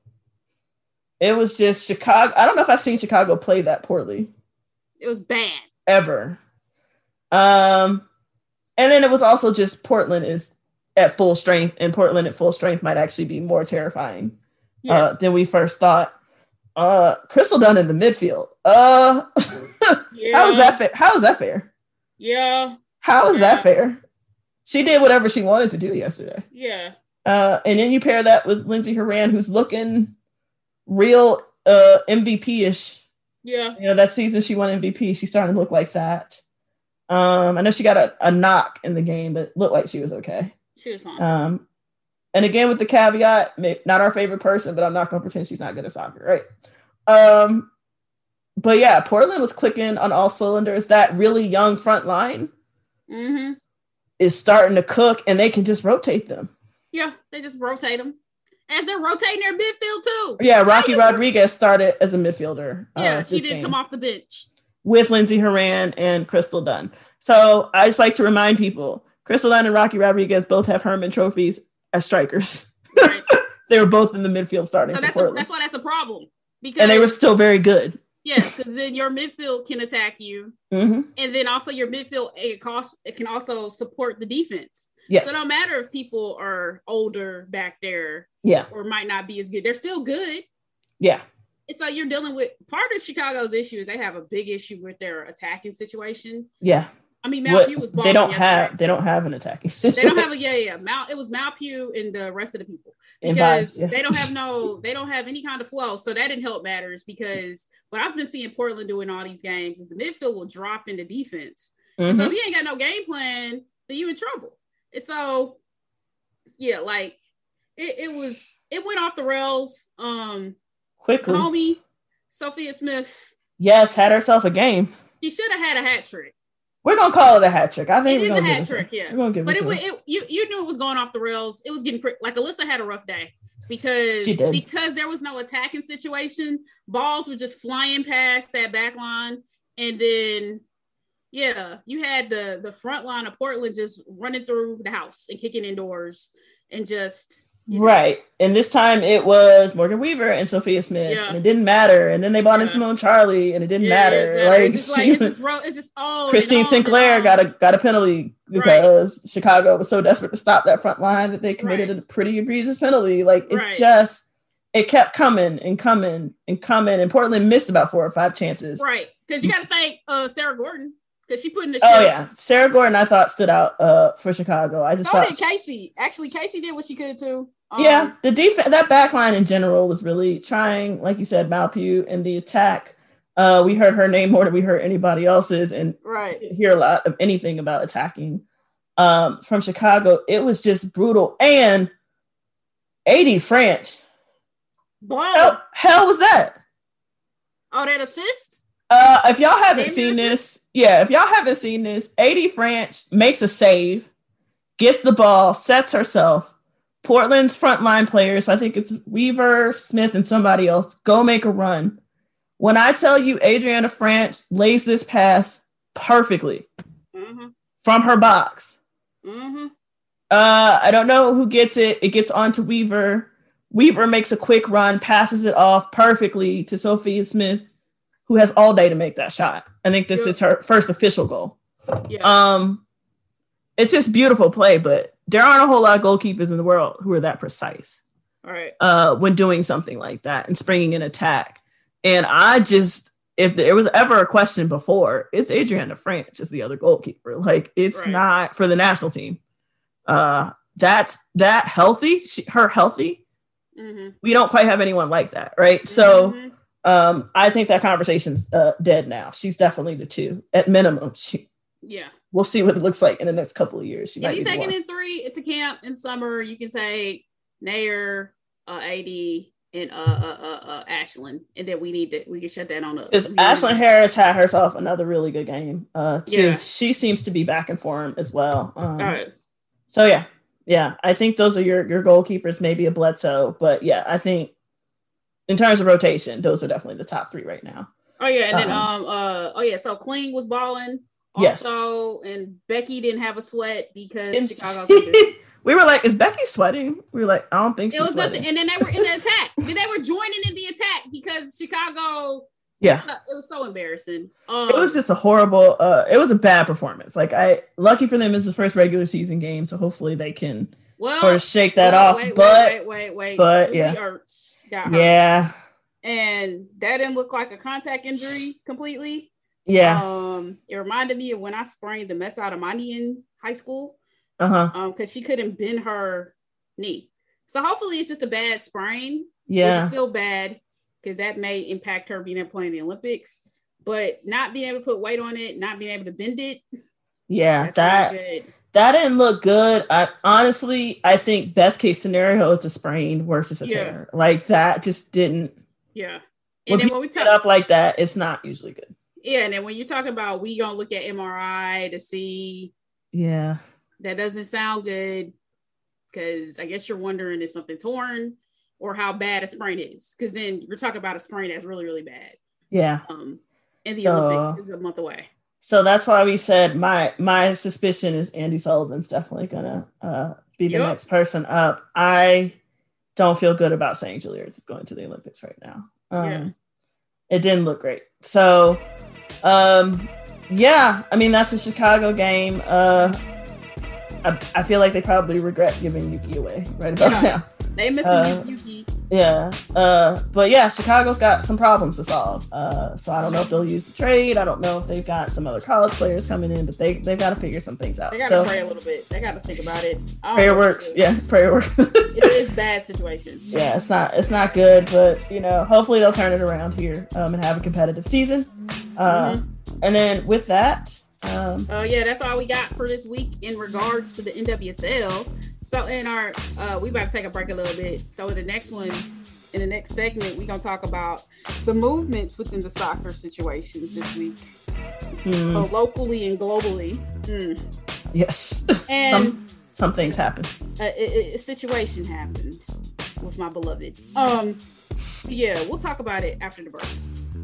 It was just Chicago. I don't know if I've seen Chicago play that poorly. It was bad. Ever. Um, and then it was also just Portland is at full strength, and Portland at full strength might actually be more terrifying yes. uh, than we first thought. Uh, Crystal Dunn in the midfield. Uh, yeah. How is that fair? How is that fair? Yeah. How is yeah. that fair? She did whatever she wanted to do yesterday. Yeah. Uh, and then you pair that with Lindsey Horan, who's looking real uh M V P-ish. Yeah. You know, that season she won M V P. She's starting to look like that. Um, I know she got a, a knock in the game, but it looked like she was okay. She was fine. Um, and again, with the caveat, not our favorite person, but I'm not going to pretend she's not good at soccer, right? Um, but yeah, Portland was clicking on all cylinders. That really young front line mm-hmm. is starting to cook, and they can just rotate them. Yeah, they just rotate them. As they're rotating their midfield too. Yeah, Rocky Rodriguez started as a midfielder. Yeah, uh, she did game. come off the bench. With Lindsey Horan and Crystal Dunn. So I just like to remind people, Crystal Dunn and Rocky Rodriguez both have Herman trophies as strikers. Right. They were both in the midfield starting. So that's, a, that's why that's a problem. Because and they were still very good. Yes, because then your midfield can attack you. Mm-hmm. And then also your midfield it, cost, it can also support the defense. Yes. So no matter if people are older back there, yeah, or might not be as good, they're still good. Yeah. And so you're dealing with part of Chicago's issue is they have a big issue with their attacking situation. Yeah. I mean, what, Malpugh was balling they don't yesterday. have they don't have an attacking situation. They don't have a yeah yeah. Mal it was Malpugh and the rest of the people because vibes, yeah. they don't have no they don't have any kind of flow. So that didn't help matters because what I've been seeing Portland doing all these games is the midfield will drop into defense. Mm-hmm. So if you ain't got no game plan, then you in trouble. And so yeah, like it, it was it went off the rails. Um, quickly, homie Sophia Smith. Yes, had herself a game. She should have had a hat trick. We're gonna call it a hat trick. I think it we're is gonna a hat give trick, it yeah. We're gonna give but it, it, to it, you you knew it was going off the rails. It was getting like Alyssa had a rough day because she did. because there was no attacking situation. Balls were just flying past that back line, and then yeah, you had the the front line of Portland just running through the house and kicking indoors and just. You know. Right. And this time it was Morgan Weaver and Sophia Smith. Yeah. And it didn't matter. And then they bought yeah. in Simone Charlie and it didn't yeah, matter. Yeah, like, it's just like it's just, ro- it's just oh Christine on, Sinclair got a got a penalty because right. Chicago was so desperate to stop that front line that they committed right. a pretty egregious penalty. Like it right. just it kept coming and coming and coming. And Portland missed about four or five chances. Right. Because you gotta thank uh, Sarah Gordon. Because she put in the oh yeah, Sarah Gordon I thought stood out uh, for Chicago. I just so thought did Casey. Actually, Casey did what she could too. Um, yeah, the defense, that back line in general was really trying, like you said, Malpugh, and the attack. Uh, we heard her name more than we heard anybody else's, and right. didn't hear a lot of anything about attacking um, from Chicago. It was just brutal. And A D French, hell, hell was that? Oh, that assist? Uh, if y'all haven't seen this, yeah, if y'all haven't seen this, A D French makes a save, gets the ball, sets herself. Portland's frontline players, I think it's Weaver, Smith, and somebody else, go make a run. When I tell you Adriana Franch lays this pass perfectly mm-hmm. from her box. Mm-hmm. Uh, I don't know who gets it. It gets onto Weaver. Weaver makes a quick run, passes it off perfectly to Sophia Smith, who has all day to make that shot. I think this yep. is her first official goal. Yeah. Um, it's just beautiful play, but there aren't a whole lot of goalkeepers in the world who are that precise. All right. Uh, when doing something like that and springing an attack. And I just, if there was ever a question before, it's Adriana Franch is the other goalkeeper. Like it's right. not for the national team. Uh, that's that healthy, she, her healthy. Mm-hmm. We don't quite have anyone like that, right? Mm-hmm. So um, I think that conversation's uh, dead now. She's definitely the two at minimum. She, yeah. We'll see what it looks like in the next couple of years. She if you're taking in three, it's a camp in summer. You can say Nair, uh, A D, and uh, uh, uh, uh, Ashlyn, and then we need to we can shut that on up. Because Ashlyn Harris had herself another really good game. Uh, too. Yeah. She seems to be back in form as well. Um, All right. So yeah, yeah, I think those are your your goalkeepers. Maybe a Bledsoe, but yeah, I think in terms of rotation, those are definitely the top three right now. Oh yeah, and then um, um uh oh yeah, so Kling was balling. Also, yes. And Becky didn't have a sweat because and Chicago. We were like, "Is Becky sweating?" We were like, "I don't think she's it was sweating." Nothing, and then they were in the attack. Then they were joining in the attack because Chicago. Yeah, so, it was so embarrassing. Um, it was just a horrible. Uh, it was a bad performance. Like I, lucky for them, it's the first regular season game, so hopefully they can well, sort of shake that well, off. Wait, but wait, wait, wait, but Julie yeah, Ertz got hurt. yeah, and that didn't look like a contact injury completely. Yeah. Um, it reminded me of when I sprained the mess out of my knee in high school. Uh-huh. Um, because she couldn't bend her knee. So hopefully it's just a bad sprain. Yeah. Which is still bad because that may impact her being able to play in the Olympics. But not being able to put weight on it, not being able to bend it. Yeah, that that didn't look good. I honestly I think best case scenario it's a sprain versus a tear. Yeah. Like that just didn't. Yeah. And when then when we talk up like that, it's not usually good. Yeah, and then when you talk about we gonna look at M R I to see, yeah, that doesn't sound good because I guess you're wondering is something torn or how bad a sprain is because then we're talking about a sprain that's really really bad. Yeah. Um, and the so, Olympics is a month away. So that's why we said my my suspicion is Andy Sullivan's definitely gonna uh, be the yep. next person up. I don't feel good about saying Julie Ertz is going to the Olympics right now. Um, yeah. It didn't look great. So. Um, yeah, I mean, that's a Chicago game. Uh, I, I feel like they probably regret giving Yuki away right about yeah. now. They missing uh, Yuki. Yeah, uh, but yeah, Chicago's got some problems to solve. Uh, so I don't know if they'll use the trade. I don't know if they've got some other college players coming in, but they they've got to figure some things out. They got to so, pray a little bit. They got to think about it. Prayer works. Yeah, prayer works. It is bad situation. Yeah, it's not it's not good, but you know, hopefully they'll turn it around here um, and have a competitive season. Uh, mm-hmm. And then with that. Um, uh, yeah, that's all we got for this week in regards to the N W S L. So in our, uh, we about to take a break a little bit. So in the next one, in the next segment, we're going to talk about the movements within the soccer situations this week, mm. both locally and globally. Mm. Yes. And some, some things happened. A, a, a situation happened with my beloved. Um, yeah, we'll talk about it after the break.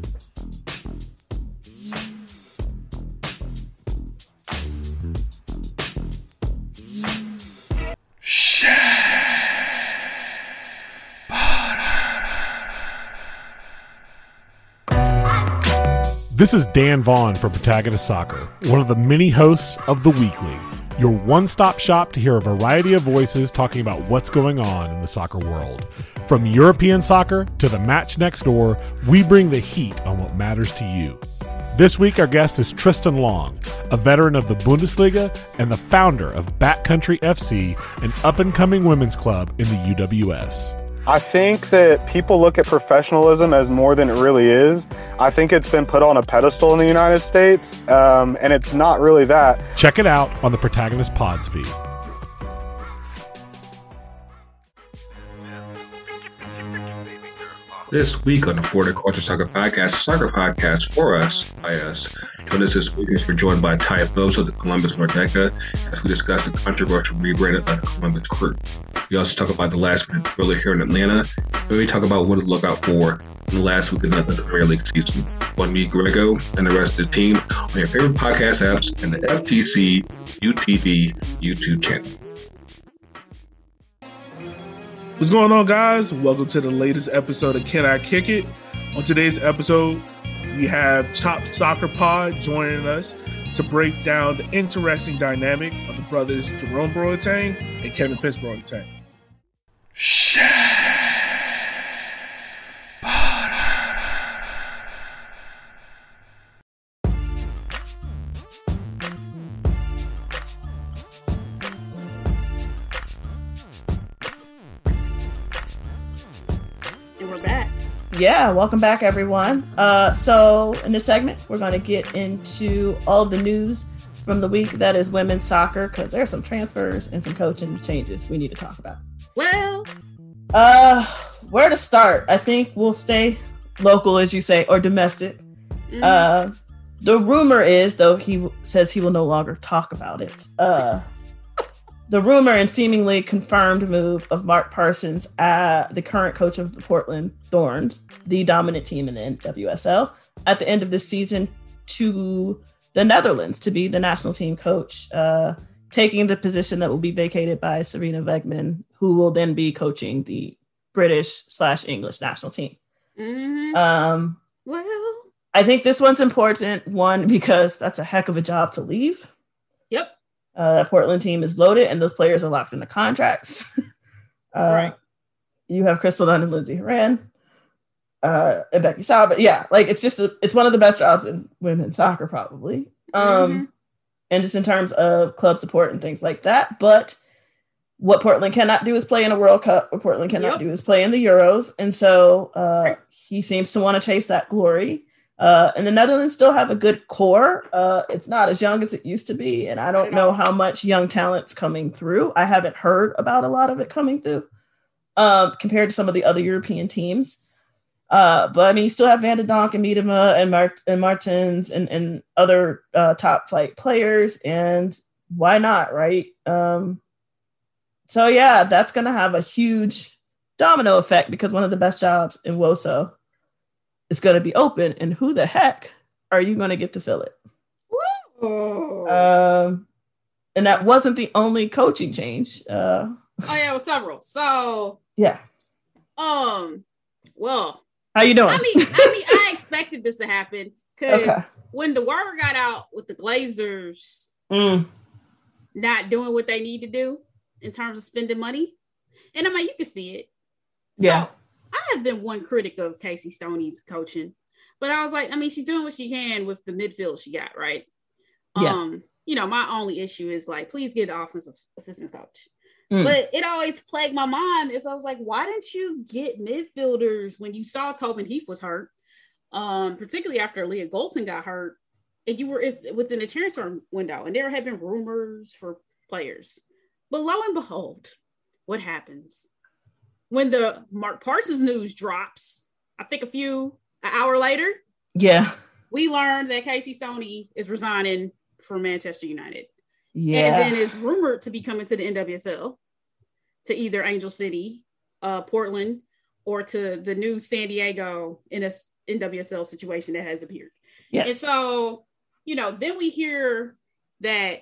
This is Dan Vaughn from Protagonist Soccer, one of the many hosts of The Weekly, your one-stop shop to hear a variety of voices talking about what's going on in the soccer world. From European soccer to the match next door, we bring the heat on what matters to you. This week, our guest is Tristan Long, a veteran of the Bundesliga and the founder of Backcountry F C, an up-and-coming women's club in the U W S. I think that people look at professionalism as more than it really is. I think it's been put on a pedestal in the United States, um, and it's not really that. Check it out on the Protagonist Pods feed. This week on the For the Culture Soccer Podcast, Soccer Podcast for us, by us. Join us this week as we're joined by Ty Phillips of the Columbus Merdeka as we discuss the controversial rebranding of the Columbus Crew. We also talk about the last minute thriller here in Atlanta, and we talk about what to look out for in the last week of the Premier League season. Join me, Grego, and the rest of the team on your favorite podcast apps and the F T C U T V YouTube channel. What's going on, guys? Welcome to the latest episode of Can I Kick It? On today's episode, we have Chopped Soccer Pod joining us to break down the interesting dynamic of the brothers Jerome Boateng and Kevin Prince Boateng. Yeah, welcome back, everyone. Uh, so in this segment, we're going to get into all of the news from the week that is women's soccer, because there are some transfers and some coaching changes we need to talk about. Well, uh, where to start? I think we'll stay local, as you say, or domestic. Mm-hmm. Uh, the rumor is, though he says he will no longer talk about it, uh, the rumor and seemingly confirmed move of Mark Parsons, uh, the current coach of the Portland Thorns, the dominant team in the N W S L, at the end of this season to the Netherlands to be the national team coach, uh, taking the position that will be vacated by Sarina Wegman, who will then be coaching the British slash English national team. Mm-hmm. Um, well, I think this one's important, one, because that's a heck of a job to leave. Yep. Uh, that Portland team is loaded, and those players are locked into contracts. uh, right. You have Crystal Dunn and Lindsay Horan, uh, and Becky Sauer. But yeah, like it's just a, it's one of the best jobs in women's soccer, probably. Um, mm-hmm. And just in terms of club support and things like that. But what Portland cannot do is play in a World Cup. What Portland cannot yep. do is play in the Euros. And so uh, right. he seems to want to chase that glory. Uh, and the Netherlands still have a good core. Uh, it's not as young as it used to be. And I don't know how much young talent's coming through. I haven't heard about a lot of it coming through um, compared to some of the other European teams. Uh, but I mean, you still have Van de Donk and Miedema and, Mart- and Martins and, and other uh, top flight players. And why not, right? Um, so yeah, that's going to have a huge domino effect because one of the best jobs in W O S O is going to be open, and who the heck are you going to get to fill it? Woo. Um, and that wasn't the only coaching change. Uh, oh yeah, it was several. So yeah. Um. Well, how you doing? I mean, I mean, I expected this to happen because okay. when the word got out with the Glazers mm. not doing what they need to do in terms of spending money, and I mean, you can see it. Yeah. So, I have been one critic of Casey Stoney's coaching, but I was like, I mean, she's doing what she can with the midfield she got, right? Yeah. Um, you know, my only issue is like, please get an offensive assistant coach. Mm. But it always plagued my mind is I was like, why didn't you get midfielders when you saw Tobin Heath was hurt? Um, particularly after Leah Golson got hurt, and you were if, within the transfer window, and there had been rumors for players. But lo and behold, what happens? When the Mark Parsons news drops, I think a few, an hour later, Yeah. we learned that Casey Stoney is resigning from Manchester United. Yeah. And then is rumored to be coming to the N W S L, to either Angel City, uh, Portland, or to the new San Diego in a N W S L situation that has appeared. Yes. And so, you know, then we hear that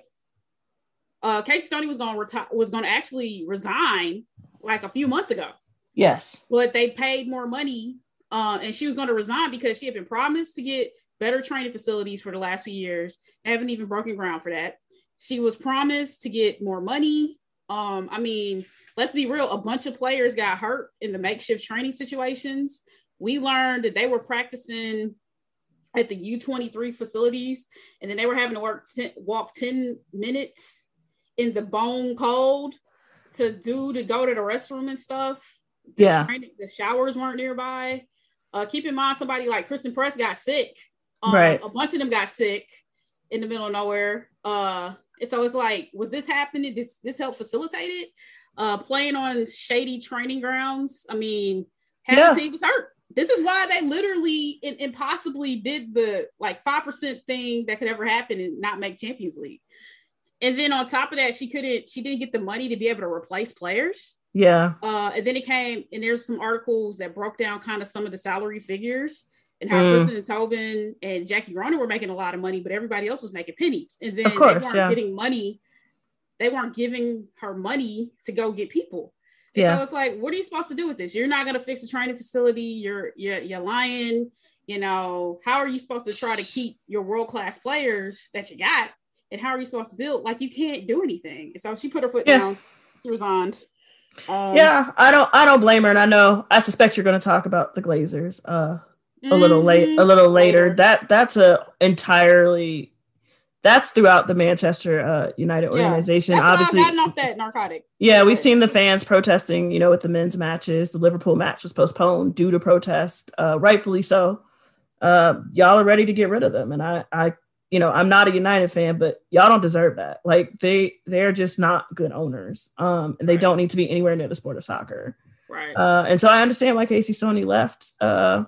uh, Casey Stoney was going to retire, was going to actually resign like a few months ago. Yes. But they paid more money, uh, and she was going to resign because she had been promised to get better training facilities for the last few years. I haven't even broken ground for that. She was promised to get more money. Um, I mean, let's be real. A bunch of players got hurt in the makeshift training situations. We learned that they were practicing at the U twenty-three facilities, and then they were having to work ten, walk ten minutes in the bone cold to do to go to the restroom and stuff. The Yeah. training, the showers weren't nearby. Uh, keep in mind, somebody like Kristen Press got sick. Um, Right. A bunch of them got sick in the middle of nowhere. Uh, and so it's like, was this happening? This this helped facilitate it? Uh, playing on shady training grounds. I mean, half Yeah. the team was hurt. This is why they literally and, and possibly did the like five percent thing that could ever happen and not make Champions League. And then on top of that, she couldn't, she didn't get the money to be able to replace players. Yeah. Uh, and then it came, and there's some articles that broke down kind of some of the salary figures and how Mm. Kristen and Tobin and Jackie Groner were making a lot of money, but everybody else was making pennies. And then Of course, they weren't yeah. getting money. They weren't giving her money to go get people. And Yeah. so it's like, what are you supposed to do with this? You're not going to fix a training facility. You're, you're, you're lying. You know, how are you supposed to try to keep your world-class players that you got? And how are you supposed to build? Like, you can't do anything. And so she put her foot Yeah. down. She resigned. Um, Yeah, I don't I don't blame her, and I know I suspect you're going to talk about the Glazers uh a little late a mhm, little later. later. That that's a entirely that's throughout the Manchester uh, United Yeah. organization. That's Obviously, not gotten off that narcotic. yeah, we've Right. seen the fans protesting, you know, with the men's matches. The Liverpool match was postponed due to protest, uh, rightfully so. Uh, y'all are ready to get rid of them, and I, I, you know, I'm not a United fan, but y'all don't deserve that. Like they, they're just not good owners, um, and they Right. don't need to be anywhere near the sport of soccer. Right. Uh, and so I understand why Casey Stoney left. Uh,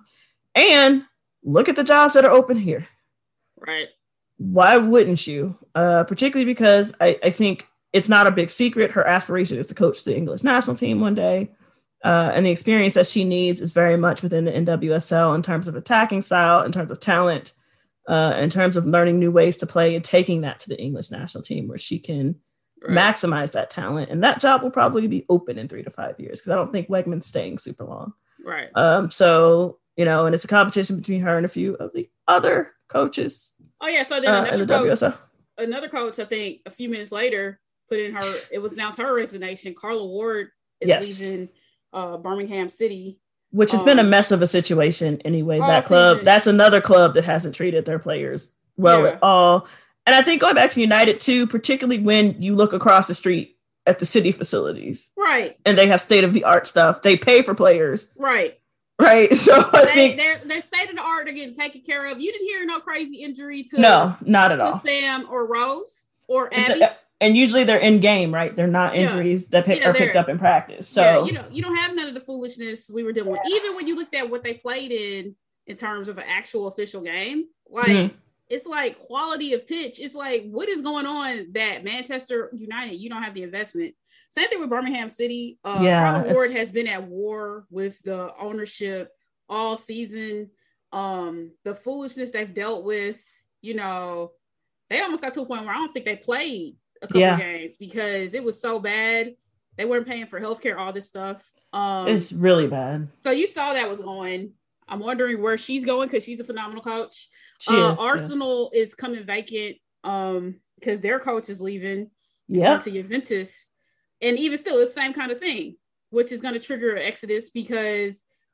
and look at the jobs that are open here. right. Why wouldn't you? Uh, particularly because I, I think it's not a big secret. Her aspiration is to coach the English national team one day. Uh, and the experience that she needs is very much within the N W S L in terms of attacking style, in terms of talent, uh, in terms of learning new ways to play and taking that to the English national team where she can Right. maximize that talent. And that job will probably be open in three to five years because I don't think Wegman's staying super long. Right. Um, so, you know, and it's a competition between her and a few of the other coaches Oh yeah. So then uh, in another the coach, W S L. another coach, I think a few minutes later, put in her. It was announced her resignation. Carla Ward is Yes. leaving uh, Birmingham City. Which has been a Um, mess of a situation anyway. all That club, season. that's another club that hasn't treated their players well Yeah. at all. And I think going back to United too, particularly when you look across the street at the city facilities Right. and they have state of the art stuff, they pay for players, Right. right? So I They, think they're they're state of the art. They're getting taken care of. You didn't hear no crazy injury to no, not at to all. Sam or Rose or Abby. And usually they're in game, right? They're not Yeah. injuries that pick, Yeah, are picked they're- up in practice. So yeah, you know, you don't have none of the foolishness we were dealing with. Even when you looked at what they played in in terms of an actual official game, like Mhm. it's like quality of pitch. It's like, what is going on that Manchester United, you don't have the investment. Same thing with Birmingham City. Uh, Yeah, Carla Ward it's- has been at war with the ownership all season. Um, the foolishness they've dealt with, you know, they almost got to a point where I don't think they played a couple Yeah. of games because it was so bad. They weren't paying for healthcare, all this stuff. Um, it's really bad. so you saw that was going. I'm wondering where she's going because she's a phenomenal coach. She Uh, is, Arsenal is coming vacant um, because their coach is leaving Yeah. to Juventus. And even still, it's the same kind of thing, which is going to trigger an exodus because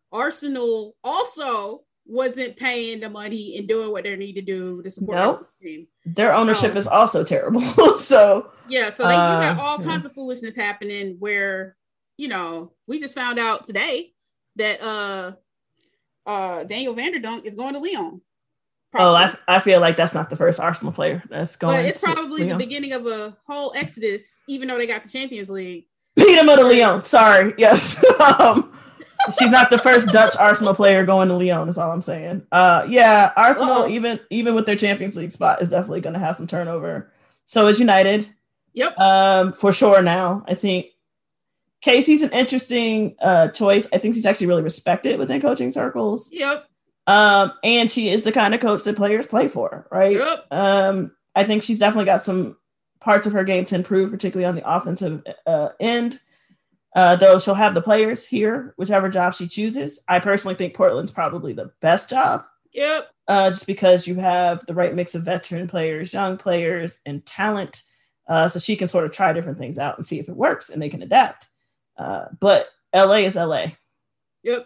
Arsenal also wasn't paying the money and doing what they need to do to support Nope. the team. Their ownership So, is also terrible. so yeah, so they, uh, you got all yeah. kinds of foolishness happening where, you know, we just found out today that uh uh Daniel Vanderdonk is going to Lyon. Oh, I, I feel like that's not the first Arsenal player that's going. But it's to probably Lyon. the beginning of a whole exodus, even though they got the Champions League. Peter de Lyon. Sorry, yes. um, she's not the first Dutch Arsenal player going to Lyon. Is all I'm saying. Uh, yeah, Arsenal, Uh-oh. even even with their Champions League spot, is definitely going to have some turnover. So is United. Yep. Um, for sure. Now, I think Casey's an interesting uh choice. I think she's actually really respected within coaching circles. Yep. Um, and she is the kind of coach that players play for, right? Yep. Um, I think she's definitely got some parts of her game to improve, particularly on the offensive uh, end. Uh, though she'll have the players here, whichever job she chooses. I personally think Portland's probably the best job. Yep. Uh, just because you have the right mix of veteran players, young players, and talent. Uh, so she can sort of try different things out and see if it works, and they can adapt. Uh, but L A is L A. Yep.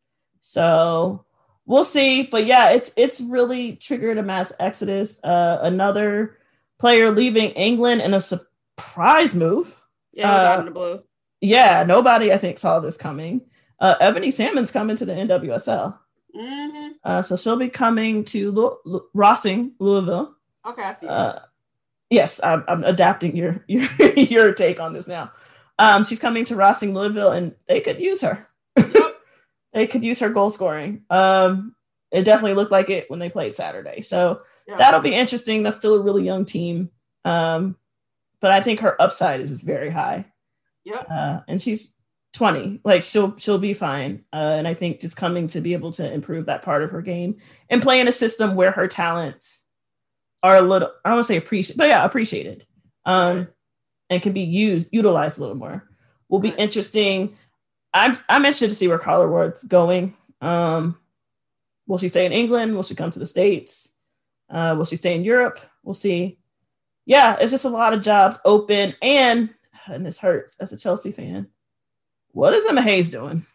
So we'll see. But yeah, it's it's really triggered a mass exodus. Uh, another player leaving England in a surprise move. Yeah, it was Uh, out of the blue. Yeah, nobody I think saw this coming. Uh, Ebony Salmon's coming to the N W S L. Mm-hmm. Uh, so she'll be coming to Lu- Lu- Rossing, Louisville. Okay, I see. that. Uh, yes, I'm, I'm adapting your, your your take on this now. Um, she's coming to Rossing, Louisville, and they could use her. Yep. They could use her goal scoring. Um, it definitely looked like it when they played Saturday. So Yeah. that'll be interesting. That's still a really young team. Um, but I think her upside is very high. Yep. Uh, and she's twenty. Like she'll she'll be fine. Uh, and I think just coming to be able to improve that part of her game and play in a system where her talents are a little, I don't want to say appreciated, but yeah, appreciated. Um, Right. and can be used, utilized a little more. Will be Right. interesting. I'm I'm interested to see where Carla Ward's going. Um, will she stay in England? Will she come to the States? Uh, will she stay in Europe? We'll see. Yeah, it's just a lot of jobs open, and and this hurts as a Chelsea fan. What is Emma Hayes doing?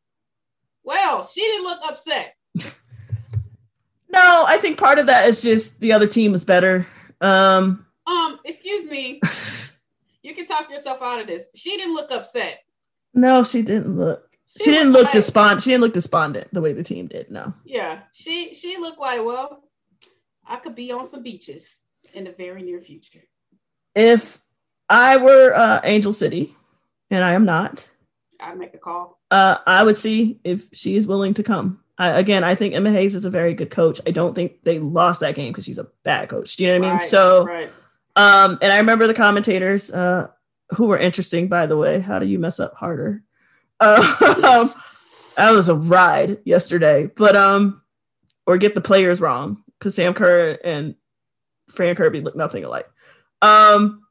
Well, she didn't look upset. No, I think part of that is just the other team was better. Um, Um, excuse me. You can talk yourself out of this. She didn't look upset. no, she didn't look. She, She didn't looked look like- despondent. She didn't look despondent the way the team did. No. Yeah, she she looked like, well, I could be on some beaches in the very near future. If I were uh, Angel City, and I am not, I'd make a call. uh, I would see if she is willing to come. I, again, I think Emma Hayes is a very good coach. I don't think they lost that game because she's a bad coach. Do you know what I mean? Right, So, right. um, and I remember the commentators uh, who were interesting, by the way. How do you mess up harder? Uh, um, that was a ride yesterday, but um, or get the players wrong because Sam Kerr and Fran Kirby look nothing alike. Um,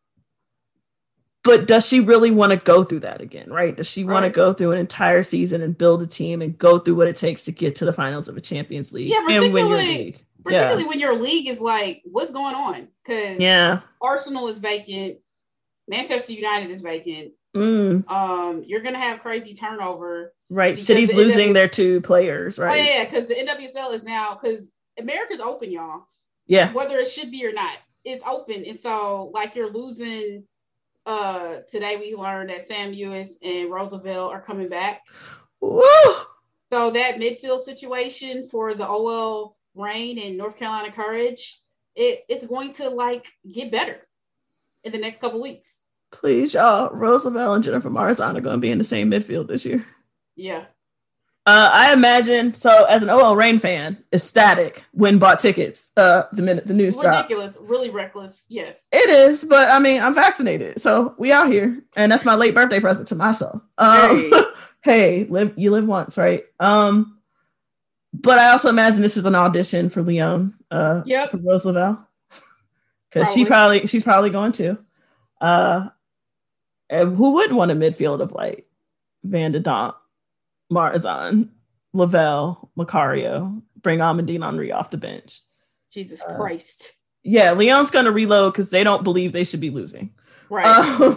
but does she really want to go through that again? Right? Does she want to Right. go through an entire season and build a team and go through what it takes to get to the finals of a Champions League Yeah, and win your particularly- league? Particularly when your league is like, what's going on? Because Yeah. Arsenal is vacant, Manchester United is vacant. Mm, Um, you're gonna have crazy turnover. right. Because City's the losing N W S their two players. Oh Right. yeah, because the N W S L is now because America's open, y'all. Yeah. Whether it should be or not, it's open, and so like you're losing. Uh, today we learned that Sam Ewis and Roosevelt are coming back. Woo! So that midfield situation for the O L Reign and North Carolina Courage, it, it's going to like get better in the next couple weeks. Please, y'all. Roosevelt and Jennifer Marzon are going to be in the same midfield this year. Yeah. Uh, I imagine. So, as an O L Reign fan, ecstatic when bought tickets. Uh, the minute the news dropped. Ridiculous, really reckless. Yes. It is, but I mean, I'm vaccinated, so we out here, and that's my late birthday present to myself. Um, Hey. hey, live you live once, right? Um, but I also imagine this is an audition for Leon. Uh, Yep. for Roosevelt, because she Probably. probably she's probably going to. Uh, and who wouldn't want a midfield of like Van de Donk, Marzon, Lavelle, Macario, bring Amandine Henry off the bench? Jesus Uh, Christ. Yeah, Leon's going to reload because they don't believe they should be losing. Right. Uh,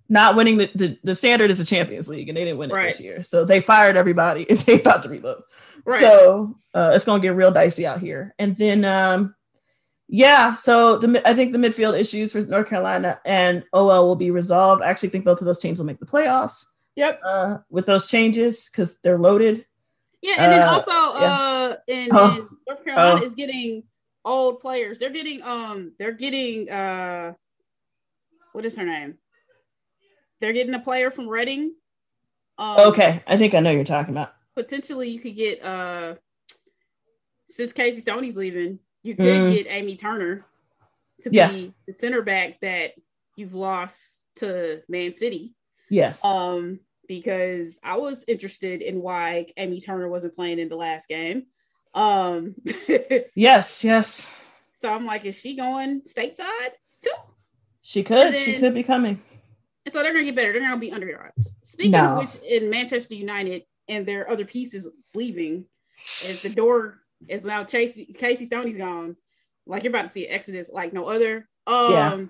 not winning the, the the standard is the Champions League, and they didn't win it Right. this year. So they fired everybody, and they about to reload. Right. So uh, it's gonna get real dicey out here. And then, um, yeah. So the I think the midfield issues for North Carolina and O L will be resolved. I actually think both of those teams will make the playoffs. Yep. Uh, with those changes because they're loaded. Yeah, and then Uh, also, yeah. uh, in, Oh. in North Carolina Oh. is getting old players. They're getting, um, they're getting, uh, what is her name? They're getting a player from Reading. Um, Okay, I think I know what you're talking about. Potentially, you could get, uh, since Casey Stoney's leaving, you could Mm. get Amy Turner to Yeah. be the center back that you've lost to Man City. Yes. Um, because I was interested in why Amy Turner wasn't playing in the last game. Um, yes. Yes. so I'm like, is she going stateside too? She could. And she then- could be coming. And so they're gonna get better. They're gonna be underdogs. Speaking No. of which, in Manchester United and their other pieces leaving, as the door is now Casey Casey Stoney's gone. Like you're about to see an exodus like no other. Um, Yeah.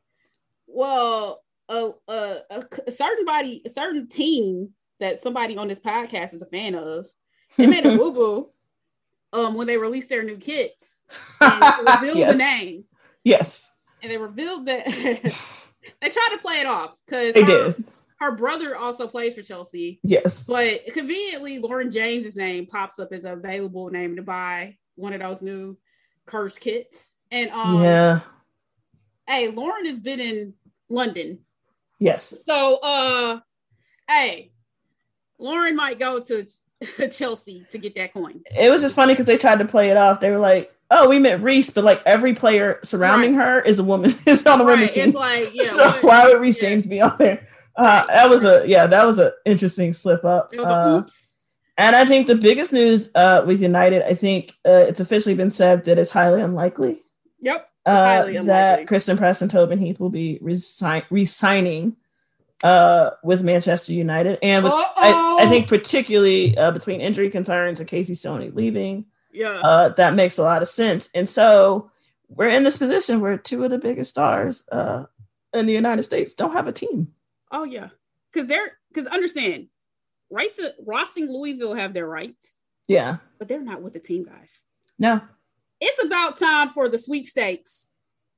Well, a, a, a, a certain body, a certain team that somebody on this podcast is a fan of, they made a boo boo. Um, when they released their new kits and revealed Yes. the name, Yes. and they revealed that they tried to play it off because They her, did. her brother also plays for Chelsea, Yes. but conveniently, Lauren James's name pops up as an available name to buy one of those new cursed kits. And um, yeah. hey, Lauren has been in London, Yes. so uh, hey, Lauren might go to Chelsea to get that coin. It was just funny because they tried to play it off. They were like, "Oh, we meant Reese," but like every player surrounding her is a woman. Is on the Right, women's team. it's like, yeah, so what- why would Reese yeah. James be on there? Uh, Right, that was right. a yeah, that was an interesting slip up. It was Uh, a oops. And I think the biggest news uh, with United, I think uh, it's officially been said that it's highly unlikely Yep, it's uh, highly unlikely. that Kristen Press and Tobin Heath will be resign- re-signing uh, with Manchester United. And with, I, Uh-oh. I think particularly uh, between injury concerns and Casey Stoney leaving, Yeah, uh, that makes a lot of sense. And so we're in this position where two of the biggest stars uh, in the United States don't have a team. oh yeah, because they're because understand, Rice, Rossing Louisville have their rights, Yeah. but they're not with the team, guys. No. It's about time for the sweepstakes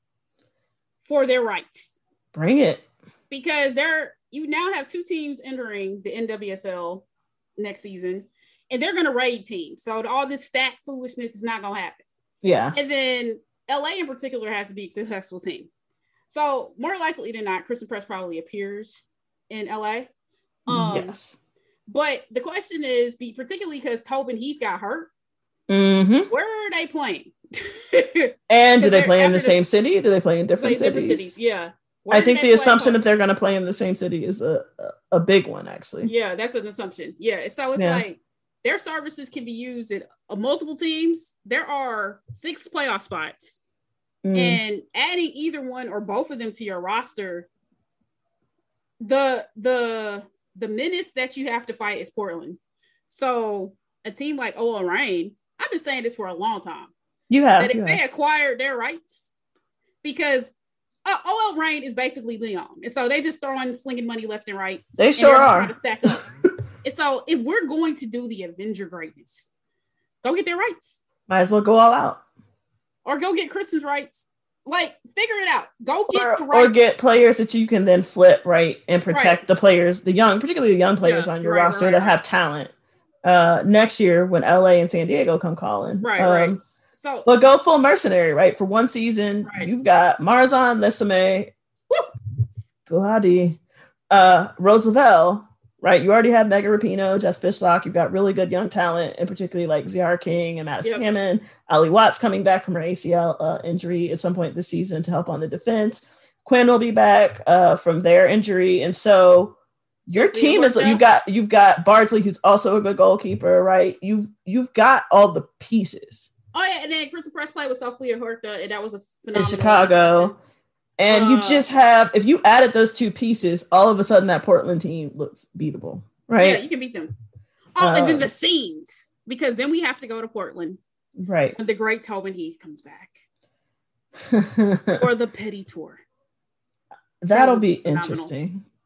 for their rights. Bring it. Because they're you now have two teams entering the N W S L next season, and they're going to raid teams. So all this stat foolishness is not going to happen. Yeah. And then L A in particular has to be a successful team. So more likely than not, Kristen Press probably appears in L A. Um, yes. But the question is, be particularly because Tobin Heath got hurt, Mm-hmm. where are they playing? And do they They're play in the after same this- city? Do they play in different, Play different cities? cities, yeah. Where I do think they the play assumption that close? they're going to play in the same city is a a, a big one, actually. Yeah, that's an assumption. Yeah, so it's Yeah. like their services can be used at uh, multiple teams. There are six playoff spots, Mm. and adding either one or both of them to your roster, the the the menace that you have to fight is Portland. So a team like O L Reign, I've been saying this for a long time, You have. that if You they have. acquired their rights, because uh, O L Reign is basically Leon, and so they just throwing slinging money left and right. They And sure they're just are. trying to stack up. And so if we're going to do the Avenger greatness, go get their rights Might as well go all out. or go get Kristen's rights. Like, figure it out. Go get Or, the rights. or get players that you can then flip, right, and protect Right. the players, the young, particularly the young players Yeah, on your right, roster right, that right. have talent. Uh, next year when L A and San Diego come calling. right, Um, right. So, But go full mercenary, right? For one season, Right. you've got Marzan, Lesame, woo, Buhadi, uh, Rose Lavelle, right? You already have Megan Rapinoe, Jess Fishlock. You've got really good young talent, and particularly like Ziara King and Madison Yep. Hammond. Ali Watts coming back from her A C L uh, injury at some point this season to help on the defense. Quinn will be back uh, from their injury, and so your Sophia team is Huerta. you've got you've got Bardsley, who's also a good goalkeeper, right? You've you've got all the pieces oh yeah, and then Kristen Press played with Sophia Huerta, and that was a in phenomenal Chicago. situation. And Uh, you just have, if you added those two pieces, all of a sudden that Portland team looks beatable, Yeah, right? you can beat them. Oh, and then Um, the scenes, because then we have to go to Portland Right. when the great Tobin Heath comes back, or the Petty Tour. That'll would be be phenomenal. interesting.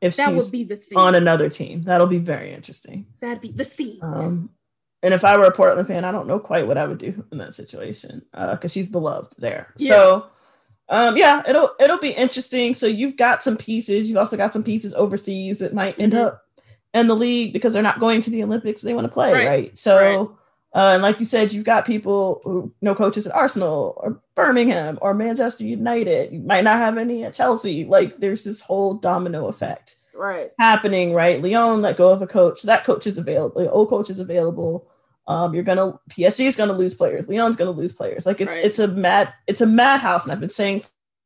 if that she's would be the scene. on another team. That'll be very interesting. That'd be the scene. Um, and if I were a Portland fan, I don't know quite what I would do in that situation because uh, she's beloved there. Yeah. So, um, yeah, it'll it'll be interesting. So you've got some pieces. You've also got some pieces overseas that might end mm-hmm. up in the league because they're not going to the Olympics. They want to play, right? right? So, right. Uh, and like you said, you've got people who know coaches at Arsenal or Birmingham or Manchester United. You might not have any at Chelsea. Like there's this whole domino effect right happening, right? Lyon let go of a coach. That coach is available. The old coach is available. Um, you're gonna P S G is gonna lose players. Lyon's gonna lose players. Like it's right. it's a mad it's a madhouse. And I've been saying.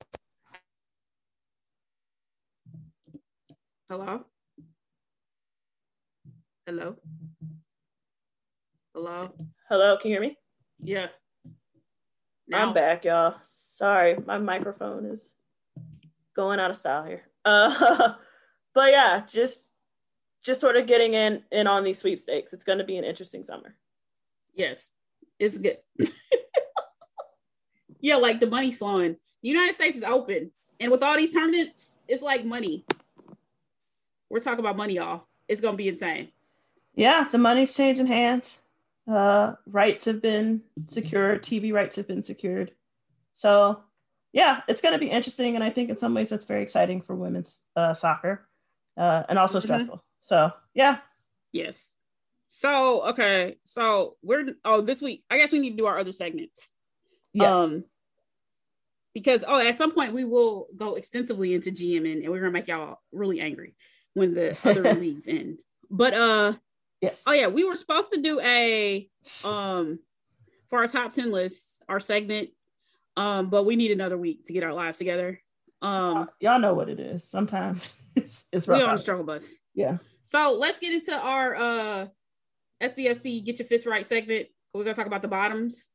Hello. Hello. Hello. Hello. Can you hear me? Yeah. Now. I'm back, y'all. Sorry, my microphone is going out of style here. Uh, but yeah, just just sort of getting in in on these sweepstakes. It's going to be an interesting summer. Yes, it's good. Yeah, like the money's flowing. The United States is open, and with all these tournaments, it's like money. We're talking about money, y'all. It's going to be insane. Yeah, the money's changing hands. Uh, rights have been secured. T V rights have been secured. So, yeah, it's going to be interesting, and I think in some ways that's very exciting for women's uh, soccer, uh, and also mm-hmm. stressful. So, yeah. Yes. So, okay. So we're, oh, this week, I guess we need to do our other segments. Yes. Um, because, oh, at some point we will go extensively into G M, and, and we're going to make y'all really angry when the other leagues end. But, uh, yes. Oh, yeah. We were supposed to do a, um, for our top ten list, our segment, um, but we need another week to get our lives together. Um, Y'all know what it is. Sometimes it's, it's rough. We're on the struggle bus. Yeah. So let's get into our uh, S B F C Get Your Fits Right segment. We're going to talk about the bottoms.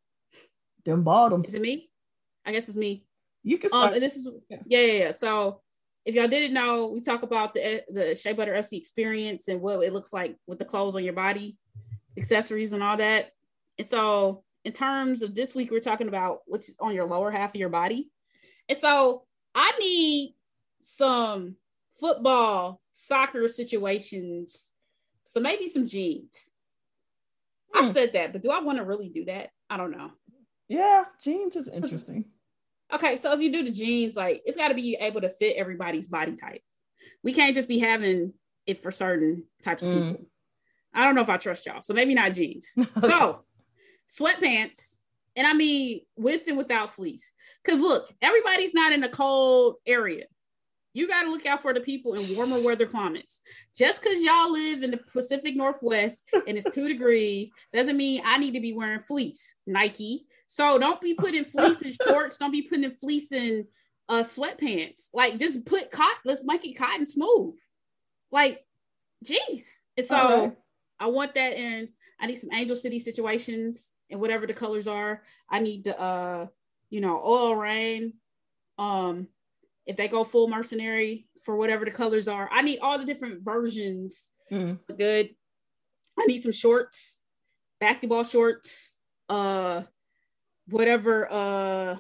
Them bottoms. Is it me? I guess it's me. You can start. Um, and this is, yeah. yeah, yeah, yeah. So if y'all didn't know, we talk about the the Shea Butter F C experience and what it looks like with the clothes on your body, accessories and all that. And so in terms of this week, we're talking about what's on your lower half of your body. And so I need some football, soccer situations, so maybe some jeans. Hmm. I said that, but do I want to really do that? I don't know. Yeah, jeans is interesting. Okay, so if you do the jeans, like it's got to be able to fit everybody's body type. We can't just be having it for certain types of mm. people. I don't know if I trust y'all, so maybe not jeans. So sweatpants, and I mean with and without fleece. Because look, everybody's not in a cold area. You got to look out for the people in warmer weather climates. Just because y'all live in the Pacific Northwest and it's two degrees doesn't mean I need to be wearing fleece, Nike. So don't be putting fleece in shorts. Don't be putting fleece in uh, sweatpants. Like just put cotton. Let's make it cotton smooth. Like, geez. And so okay. I want that in. I need some Angel City situations and whatever the colors are. I need the, uh, you know, oil rain. Um, if they go full mercenary for whatever the colors are, I need all the different versions. Mm. Good. I need some shorts, basketball shorts, uh, whatever, uh,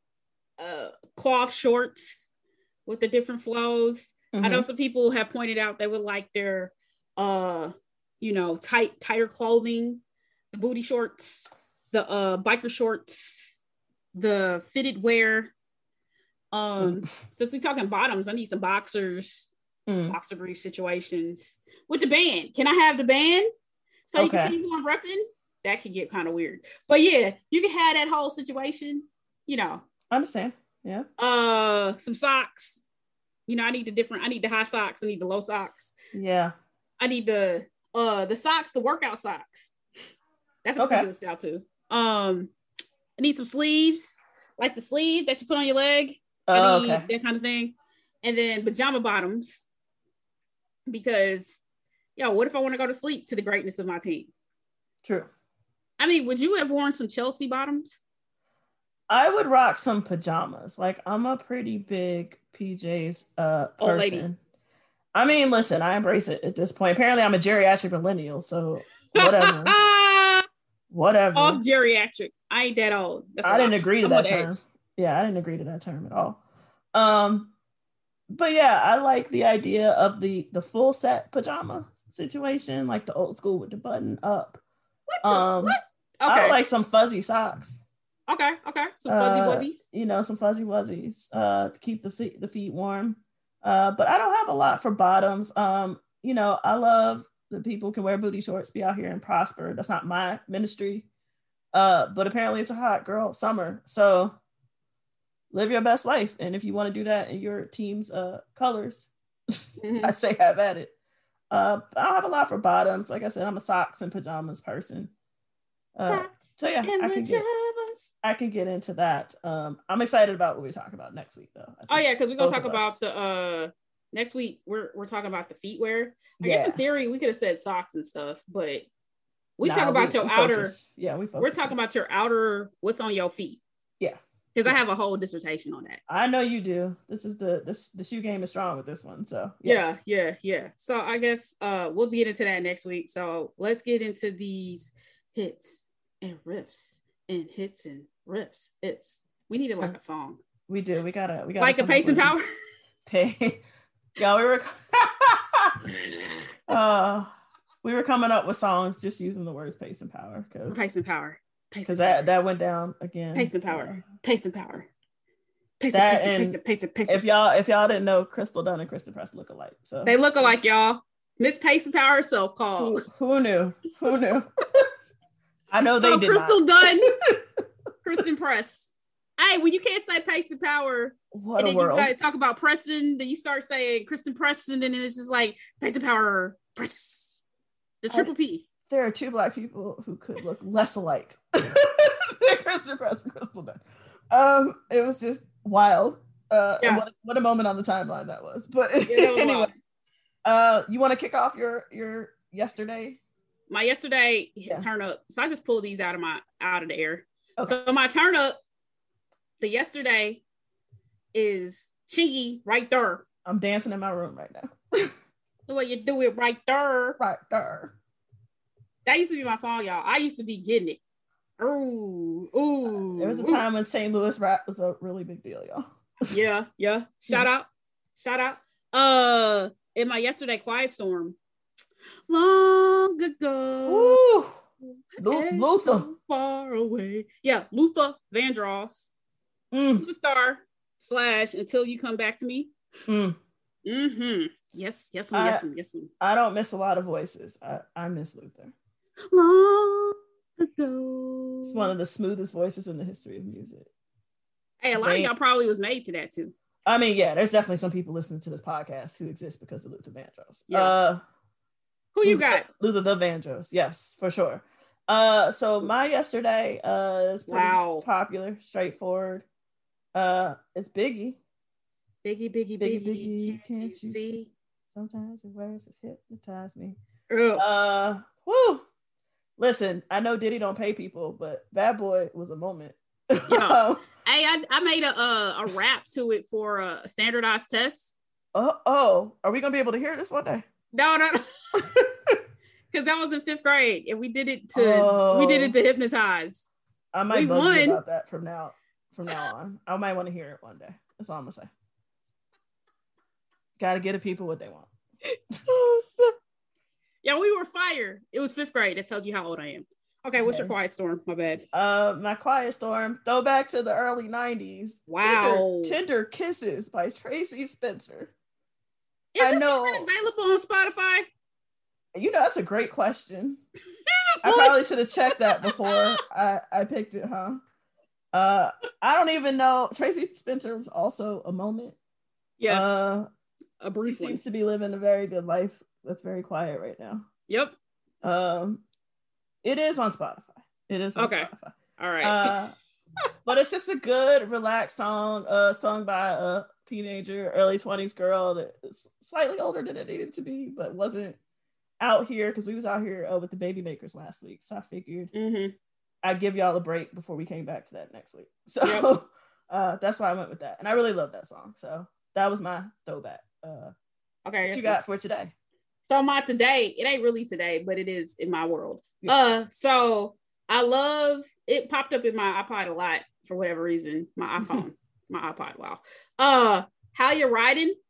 uh, cloth shorts with the different flows. Mm-hmm. I know some people have pointed out they would like their, uh, you know, tight, tighter clothing, the booty shorts, the uh, biker shorts, the fitted wear. Um, mm. Since we're talking bottoms, I need some boxers, mm. boxer brief situations with the band. Can I have the band so okay. you can see who I'm repping? That could get kind of weird, but yeah, you can have that whole situation. You know, I understand. Yeah. Uh, some socks. You know, I need the different. I need the high socks. I need the low socks. Yeah. I need the uh the socks, the workout socks. That's a okay. particular style too. Um, I need some sleeves, like the sleeve that you put on your leg. Oh, I need okay. that kind of thing. And then pajama bottoms, because, yo, what if I want to go to sleep to the greatness of my team? True. I mean, would you have worn some Chelsea bottoms? I would rock some pajamas. Like, I'm a pretty big P Js uh, person. Old lady. I mean, listen, I embrace it at this point. Apparently, I'm a geriatric millennial, so whatever. Whatever. Off geriatric. I ain't that old. That's I didn't agree to I'm that term. Edge. Yeah, I didn't agree to that term at all. Um, but yeah, I like the idea of the the full set pajama situation, like the old school with the button up. What the, Um, what? I Okay. would like some fuzzy socks. Okay. Okay. Some fuzzy Uh, wuzzies. You know, some fuzzy wuzzies uh, to keep the feet the feet warm. Uh, but I don't have a lot for bottoms. Um, you know, I love that people can wear booty shorts, be out here and prosper. That's not my ministry. Uh, but apparently it's a hot girl summer. So live your best life. And if you want to do that in your team's uh, colors, Mm-hmm. I say have at it. Uh, I don't have a lot for bottoms. Like I said, I'm a socks and pajamas person. Uh, so yeah, I can, get, I can get into that. Um, I'm excited about what we talk about next week, though. Oh yeah, because we're gonna talk of about us. the uh next week. We're we're talking about the feet wear. I Yeah. guess in theory we could have said socks and stuff, but we Nah, talk about your we outer. focus. Yeah, we focus. We're talking about your outer. What's on your feet? Yeah, Because Yeah. I have a whole dissertation on that. I know you do. This is the this the shoe game is strong with this one. So Yeah, yes. yeah, yeah. So I guess uh we'll get into that next week. So let's get into these hits and riffs and hits and riffs. Ifs. We needed like a song. we do. We gotta we gotta Like a come up pace and with- power. Pay. Yeah, we were. uh, we were coming up with songs just using the words pace and power because Pace and power. Pace because and that power. that went down again. Pace and power. Uh, Pace and power. Pace That and pace and and pace and pace if and y'all if y'all didn't know, Crystal Dunn and Kristen Press look alike. So They look alike, y'all. Miss Pace and Power, so who, called. who knew? Who knew? I know they Oh, did Crystal not. Dunn, Kristen Press. Hey, when you can't say Pace and Power, What and a then world! you guys talk about Preston, then you start saying Kristen Preston, and then it's just like Pace and Power, Press. The triple P. There are two black people who could look less alike than Kristen Press and Crystal Dunn. Um, it was just wild. Uh, Yeah. and what, what a moment on the timeline that was. But Yeah, that was anyway, wild. uh, you want to kick off your your yesterday? My yesterday Yeah. turn up. So I just pulled these out of my out of the air. Okay. So my turn up, the yesterday is Chingy right there. I'm dancing in my room right now. The way you do it right there. Right there. That used to be my song, y'all. I used to be getting it. Ooh, ooh. There was a ooh. time when Saint Louis rap was a really big deal, y'all. Yeah, yeah. Shout out. Shout out. Uh in my yesterday quiet storm. Long ago. Woo! Lu- and Luther. so far away. Yeah, Luther Vandross. Mm, Superstar slash Until You Come Back to Me. mm. Mm-hmm. Yes, yes, I- yes, yes. I don't miss a lot of voices. I, I miss Luther. Long ago. It's one of the smoothest voices in the history of music. Hey, a lot They- of y'all probably was made to that too. I mean, yeah, there's definitely some people listening to this podcast who exist because of Luther Vandross. Yeah. Uh, Who you Luther- got? Luther the Vandross, yes, for sure. Uh, so my yesterday uh is pretty Wow. popular, straightforward. Uh, it's Biggie. Biggie, Biggie, Biggie, Biggie, Biggie, can't, you see? Sometimes your words just hypnotize me. Ugh. Uh, whoo. Listen, I know Diddy don't pay people, but Bad Boy was a moment. Yeah. Hey, I, I made a uh, a rap to it for a standardized test. oh, oh, are we gonna be able to hear this one day? No, no, no. Because that was in fifth grade, and we did it to we did it to hypnotize. I might We bug you won. about that from now from now on. I might want to hear it one day. That's all I'm gonna say. Gotta get the people what they want. Yeah, we were fire. It was fifth grade. That tells you how old I am. Okay, what's your Okay. quiet storm? My bad. Uh, my quiet storm. Throwback to the early nineties. Wow. Tender, Tender Kisses by Tracy Spencer. Is I this know. even available on Spotify? You know, that's a great question. I probably should have checked that before I, I picked it, huh? Uh, I don't even know. Tracy Spencer was also a moment. Yes, Uh, a he brief one. seems to be living a very good life. That's very quiet right now. Yep. Um, it is on Spotify. It is on Okay. Spotify. All right. Uh, but it's just a good, relaxed song, uh, sung by a teenager, early twenties girl that's slightly older than it needed to be, but wasn't out here because we was out here uh, with the Baby Makers last week. So I figured mm-hmm. I'd give y'all a break before we came back to that next week. So Yep. uh, that's why I went with that. And I really love that song. So that was my throwback. Uh, Okay. what yes, you yes. got for today? So my today, it ain't really today, but it is in my world. Yes. Uh, so I love it. Popped up in my iPod a lot for whatever reason. My iPhone, my iPod. Wow. Uh, How You Riding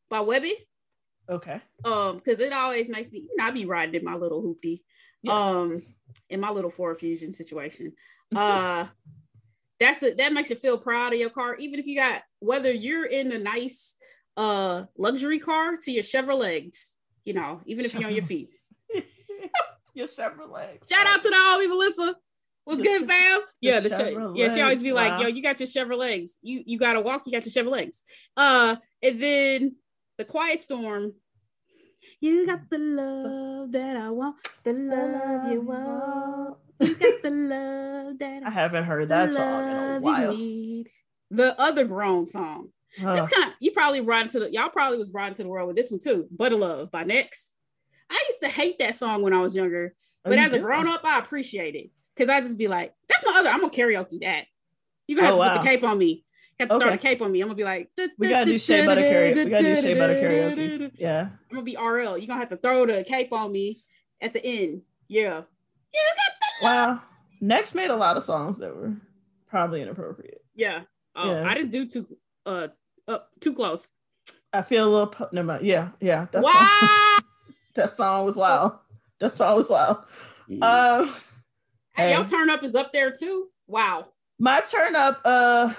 by Webby. Okay. Um, because it always makes me, you know, I be riding in my little hoopty. Yes. Um, in my little Ford Fusion situation. Uh that's it, that makes you feel proud of your car, even if you got, whether you're in a nice uh luxury car to your Chevrolets, you know, even if Chevrolet. You're on your feet. Your Chevrolet. Shout out to the homie Melissa. What's the good, che- fam? Yeah, the che- yeah, she always be wow. like, yo, you got your Chevrolets. You you gotta walk, you got your Chevrolets. Uh, and then the Quiet Storm. You got the love that I want, the love you want. You got the love that I, I haven't heard that song in a while. The other grown song. Uh. This kind of, you probably brought into the, y'all probably was brought into the world with this one too. Butter Love by Next. I used to hate that song when I was younger, oh, but as a grown up, I appreciate it because I just be like, that's my other. I'm gonna karaoke that. You gonna have oh, to wow. put the cape on me. Got to okay. throw the cape on me. I'm gonna be like, we gotta do Shea Butter karaoke. We gotta do Shea Butter karaoke. Yeah, I'm gonna be R L. You're gonna have to throw the cape on me at the end. Yeah. You got the wow. Next made a lot of songs that were probably inappropriate. Yeah. Oh, yeah. I didn't do too uh up too close. I feel a little po- never mind. Yeah, yeah. That wow. Song, that song was wild. That song was wild. Yeah. Um, hey, y'all turn up is up there too. Wow. My turn up. Uh,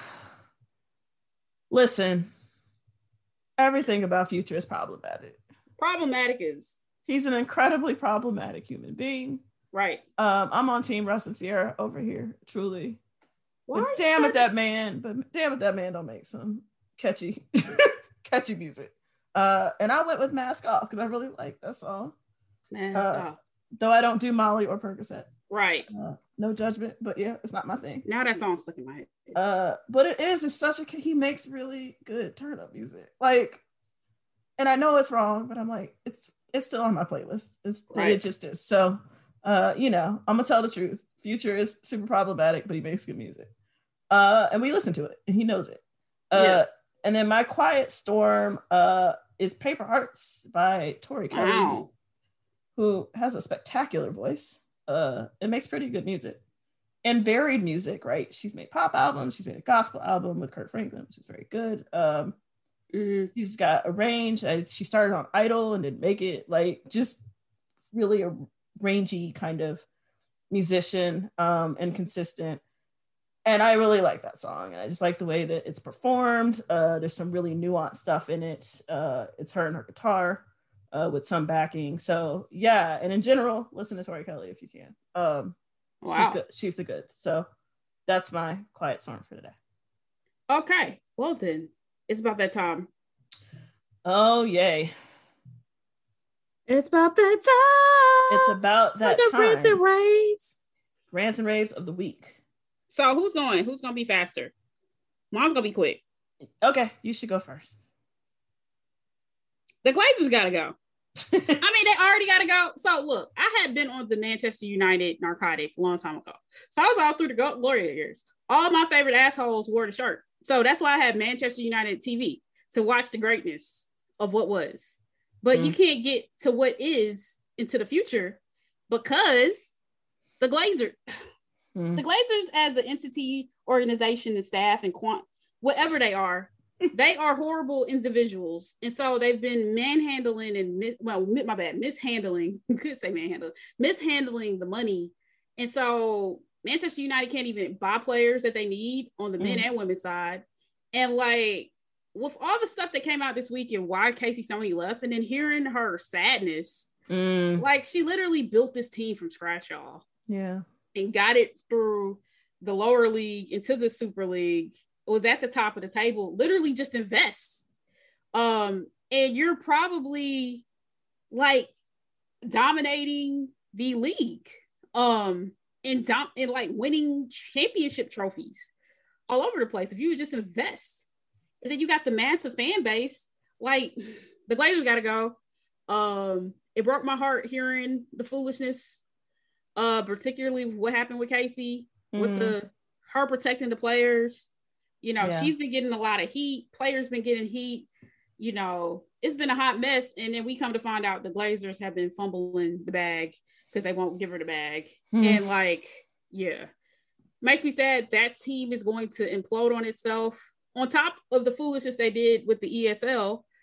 listen. Everything about Future is problematic. Problematic is he's an incredibly problematic human being. Right. Um, I'm on Team Russ and Sierra over here, truly. Why damn it, that man, but damn it, that man don't make some catchy, catchy music. Uh, and I went with Mask Off because I really like that song. Mask uh, Off. Though I don't do Molly or Percocet. Right. Uh, no judgment, but yeah, it's not my thing. Now that song's stuck in my head. Uh, but it is, it's such a, he makes really good turn up music. Like, and I know it's wrong, but I'm like, it's it's still on my playlist. It's right. It just is. So uh, you know, I'm gonna tell the truth. Future is super problematic, but he makes good music. Uh, and we listen to it, and he knows it. Uh, yes. And then my Quiet Storm uh, is Paper Hearts by Tori Kelly, wow. who has a spectacular voice. Uh, it makes pretty good music and varied music, right? She's made pop albums. She's made a gospel album with Kurt Franklin, which is very good. Um, mm-hmm. She's got a range. She started on Idol and didn't make it. Like, just really a rangy kind of musician um, and consistent. And I really like that song. And I just like the way that it's performed. Uh, there's some really nuanced stuff in it. Uh, it's her and her guitar uh, with some backing. So yeah, and in general, listen to Tori Kelly if you can. Um, wow. She's good. She's the good. So that's my Quiet Storm for today. Okay. Well then, it's about that time. Oh, yay. It's about that time. It's about that the time. Rants and raves. Rants and raves of the week. So who's going? Who's going to be faster? Mine's going to be quick. Okay, you should go first. The Glazers got to go. I mean, they already got to go. So look, I had been on the Manchester United narcotic a long time ago. So I was all through the glory years. All my favorite assholes wore the shirt. So that's why I had Manchester United T V to watch the greatness of what was. But mm. you can't get to what is into the future because the Glazers... Mm. The Glazers as an entity, organization, and staff, and quant, whatever they are, they are horrible individuals. And so they've been manhandling and, mis- well, my bad, mishandling, could say manhandling, mishandling the money. And so Manchester United can't even buy players that they need on the mm. men and women's side. And like, with all the stuff that came out this week and why Casey Stoney left, and then hearing her sadness, mm. like she literally built this team from scratch, y'all. Yeah. And got it through the lower league into the Super League. It was at the top of the table. Literally just invest. Um, and you're probably like dominating the league. Um, and, dom- and like winning championship trophies all over the place. If you would just invest. And then you got the massive fan base. Like the Glazers got to go. Um, it broke my heart hearing the foolishness. Uh, particularly what happened with Casey, mm-hmm. with the her protecting the players. You know, yeah. she's been getting a lot of heat. Players been getting heat. You know, it's been a hot mess. And then we come to find out the Glazers have been fumbling the bag because they won't give her the bag. Mm-hmm. And like, yeah, makes me sad. That team is going to implode on itself. On top of the foolishness they did with the E S L,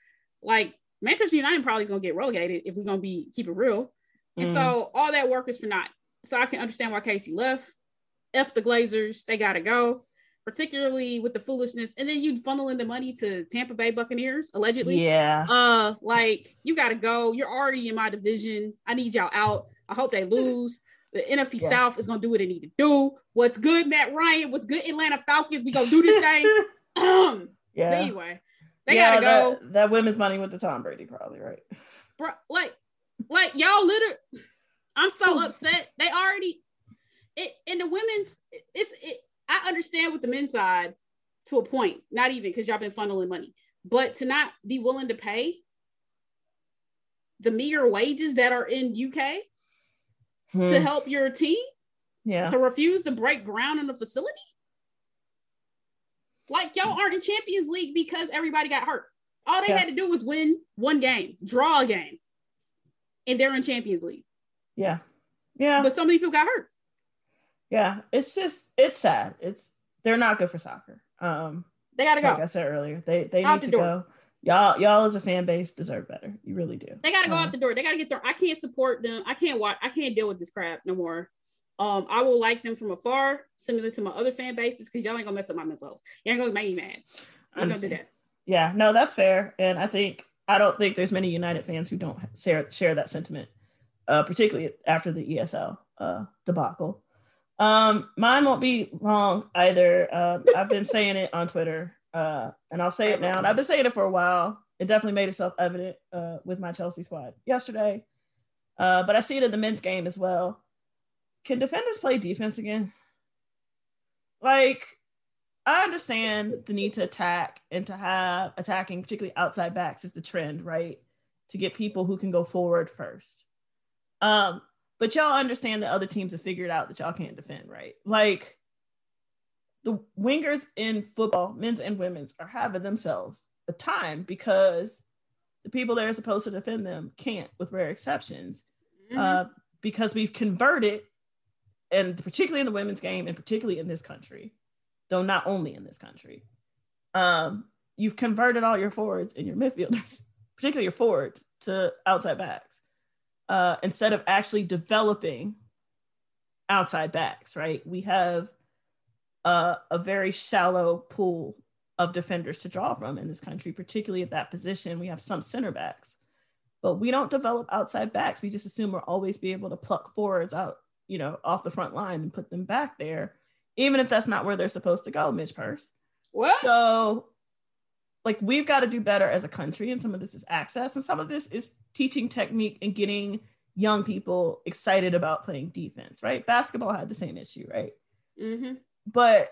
like Manchester United probably is gonna get relegated if we're gonna be keep it real. And Mm. so all that work is for naught. So I can understand why Casey left. F the Glazers, they gotta go, particularly with the foolishness. And then you funneling the money to Tampa Bay Buccaneers, allegedly. Yeah. Uh, like you gotta go. You're already in my division. I need y'all out. I hope they lose. The N F C Yeah. South is gonna do what it need to do. What's good, Matt Ryan? What's good, Atlanta Falcons? We gonna do this thing. um, Yeah. but anyway, they yeah, gotta go. That, that women's money went to Tom Brady, probably, right? Bro, like, like y'all literally, I'm so upset. They already it in the women's. It's it. I understand with the men's side to a point, not even because y'all been funneling money, but to not be willing to pay the meager wages that are in U K Hmm. to help your team, Yeah. to refuse to break ground in the facility. Like y'all aren't in Champions League because everybody got hurt. All they Yeah. had to do was win one game, draw a game, and they're in Champions League. Yeah. Yeah. But so many people got hurt. Yeah. It's just, it's sad. It's, they're not good for soccer. Um, They gotta go. Like I said earlier, they, they Out need the to door. go. Y'all, y'all as a fan base deserve better. You really do. They gotta go Uh, out the door. They gotta get their. I can't support them. I can't watch. I can't deal with this crap no more. Um, I will like them from afar, similar to my other fan bases, because y'all ain't gonna mess up my mental health. Y'all ain't gonna make me mad. You ain't gonna do Understand. that. Yeah, no, that's fair. And I think, I don't think there's many United fans who don't share, share that sentiment, uh, particularly after the E S L uh, debacle. Um, mine won't be long either. Uh, I've been saying it on Twitter, uh, and I'll say it now. And I've been saying it for a while. It definitely made itself evident uh, with my Chelsea squad yesterday. Uh, but I see it in the men's game as well. Can defenders play defense again? Like, I understand the need to attack and to have attacking, particularly outside backs, is the trend, right? To get people who can go forward first. Um, but y'all understand that other teams have figured out that y'all can't defend, right? Like, the wingers in football, men's and women's, are having themselves a time because the people that are supposed to defend them can't, with rare exceptions, Mhm. uh, because we've converted, and particularly in the women's game, and particularly in this country, though not only in this country, um, you've converted all your forwards and your midfielders, particularly your forwards, to outside backs, uh, instead of actually developing outside backs, right? We have uh, a very shallow pool of defenders to draw from in this country, particularly at that position. We have some center backs, but we don't develop outside backs. We just assume we'll always be able to pluck forwards out, you know, off the front line and put them back there, even if that's not where they're supposed to go, Mitch Purse. What? So, like, we've got to do better as a country, and some of this is access, and some of this is teaching technique and getting young people excited about playing defense, right? Basketball had the same issue, right? Mm-hmm. But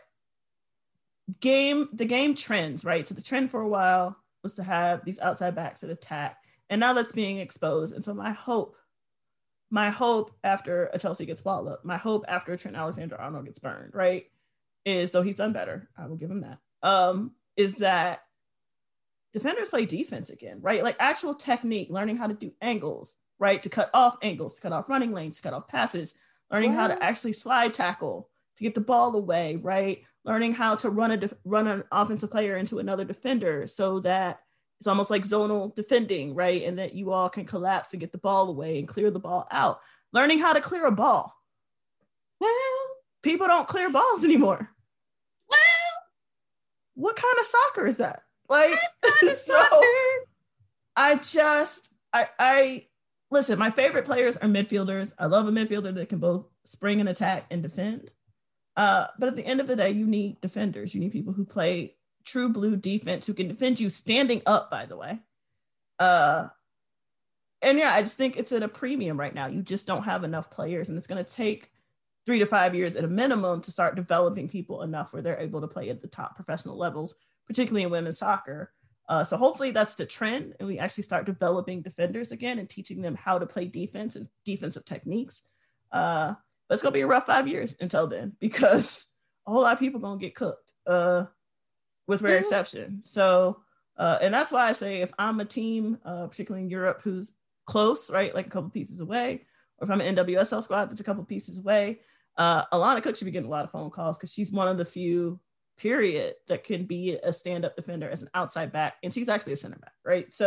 game, the game trends, right? So the trend for a while was to have these outside backs that attack, and now that's being exposed. And so my hope, my hope after a Chelsea gets balled up, my hope after a Trent Alexander-Arnold gets burned, right, is, though he's done better, I will give him that, um, is that defenders play defense again, right? Like actual technique, learning how to do angles, right? To cut off angles, to cut off running lanes, to cut off passes, learning how to actually slide tackle, to get the ball away, right? Learning how to run a def- run an offensive player into another defender so that it's almost like zonal defending, right? And that you all can collapse and get the ball away and clear the ball out. Learning how to clear a ball. Well, people don't clear balls anymore. Well, What kind of soccer is that? Like, kind of so soccer? I just, I, I, listen, my favorite players are midfielders. I love a midfielder that can both spring and attack and defend. Uh, but at the end of the day, you need defenders. You need people who play true blue defense, who can defend you standing up, by the way. Uh, and yeah, I just think it's at a premium right now. You just don't have enough players, and it's going to take three to five years at a minimum to start developing people enough where they're able to play at the top professional levels, particularly in women's soccer. Uh, so hopefully that's the trend, and we actually start developing defenders again and teaching them how to play defense and defensive techniques. Uh, but it's going to be a rough five years until then, because a whole lot of people are going to get cooked, uh, with rare exception. So, uh, and that's why I say if I'm a team, uh, particularly in Europe, who's close, right, like a couple pieces away, or if I'm an N W S L squad that's a couple pieces away, uh, Alana Cook should be getting a lot of phone calls because she's one of the few, period, that can be a stand-up defender as an outside back, and she's actually a center back, right? So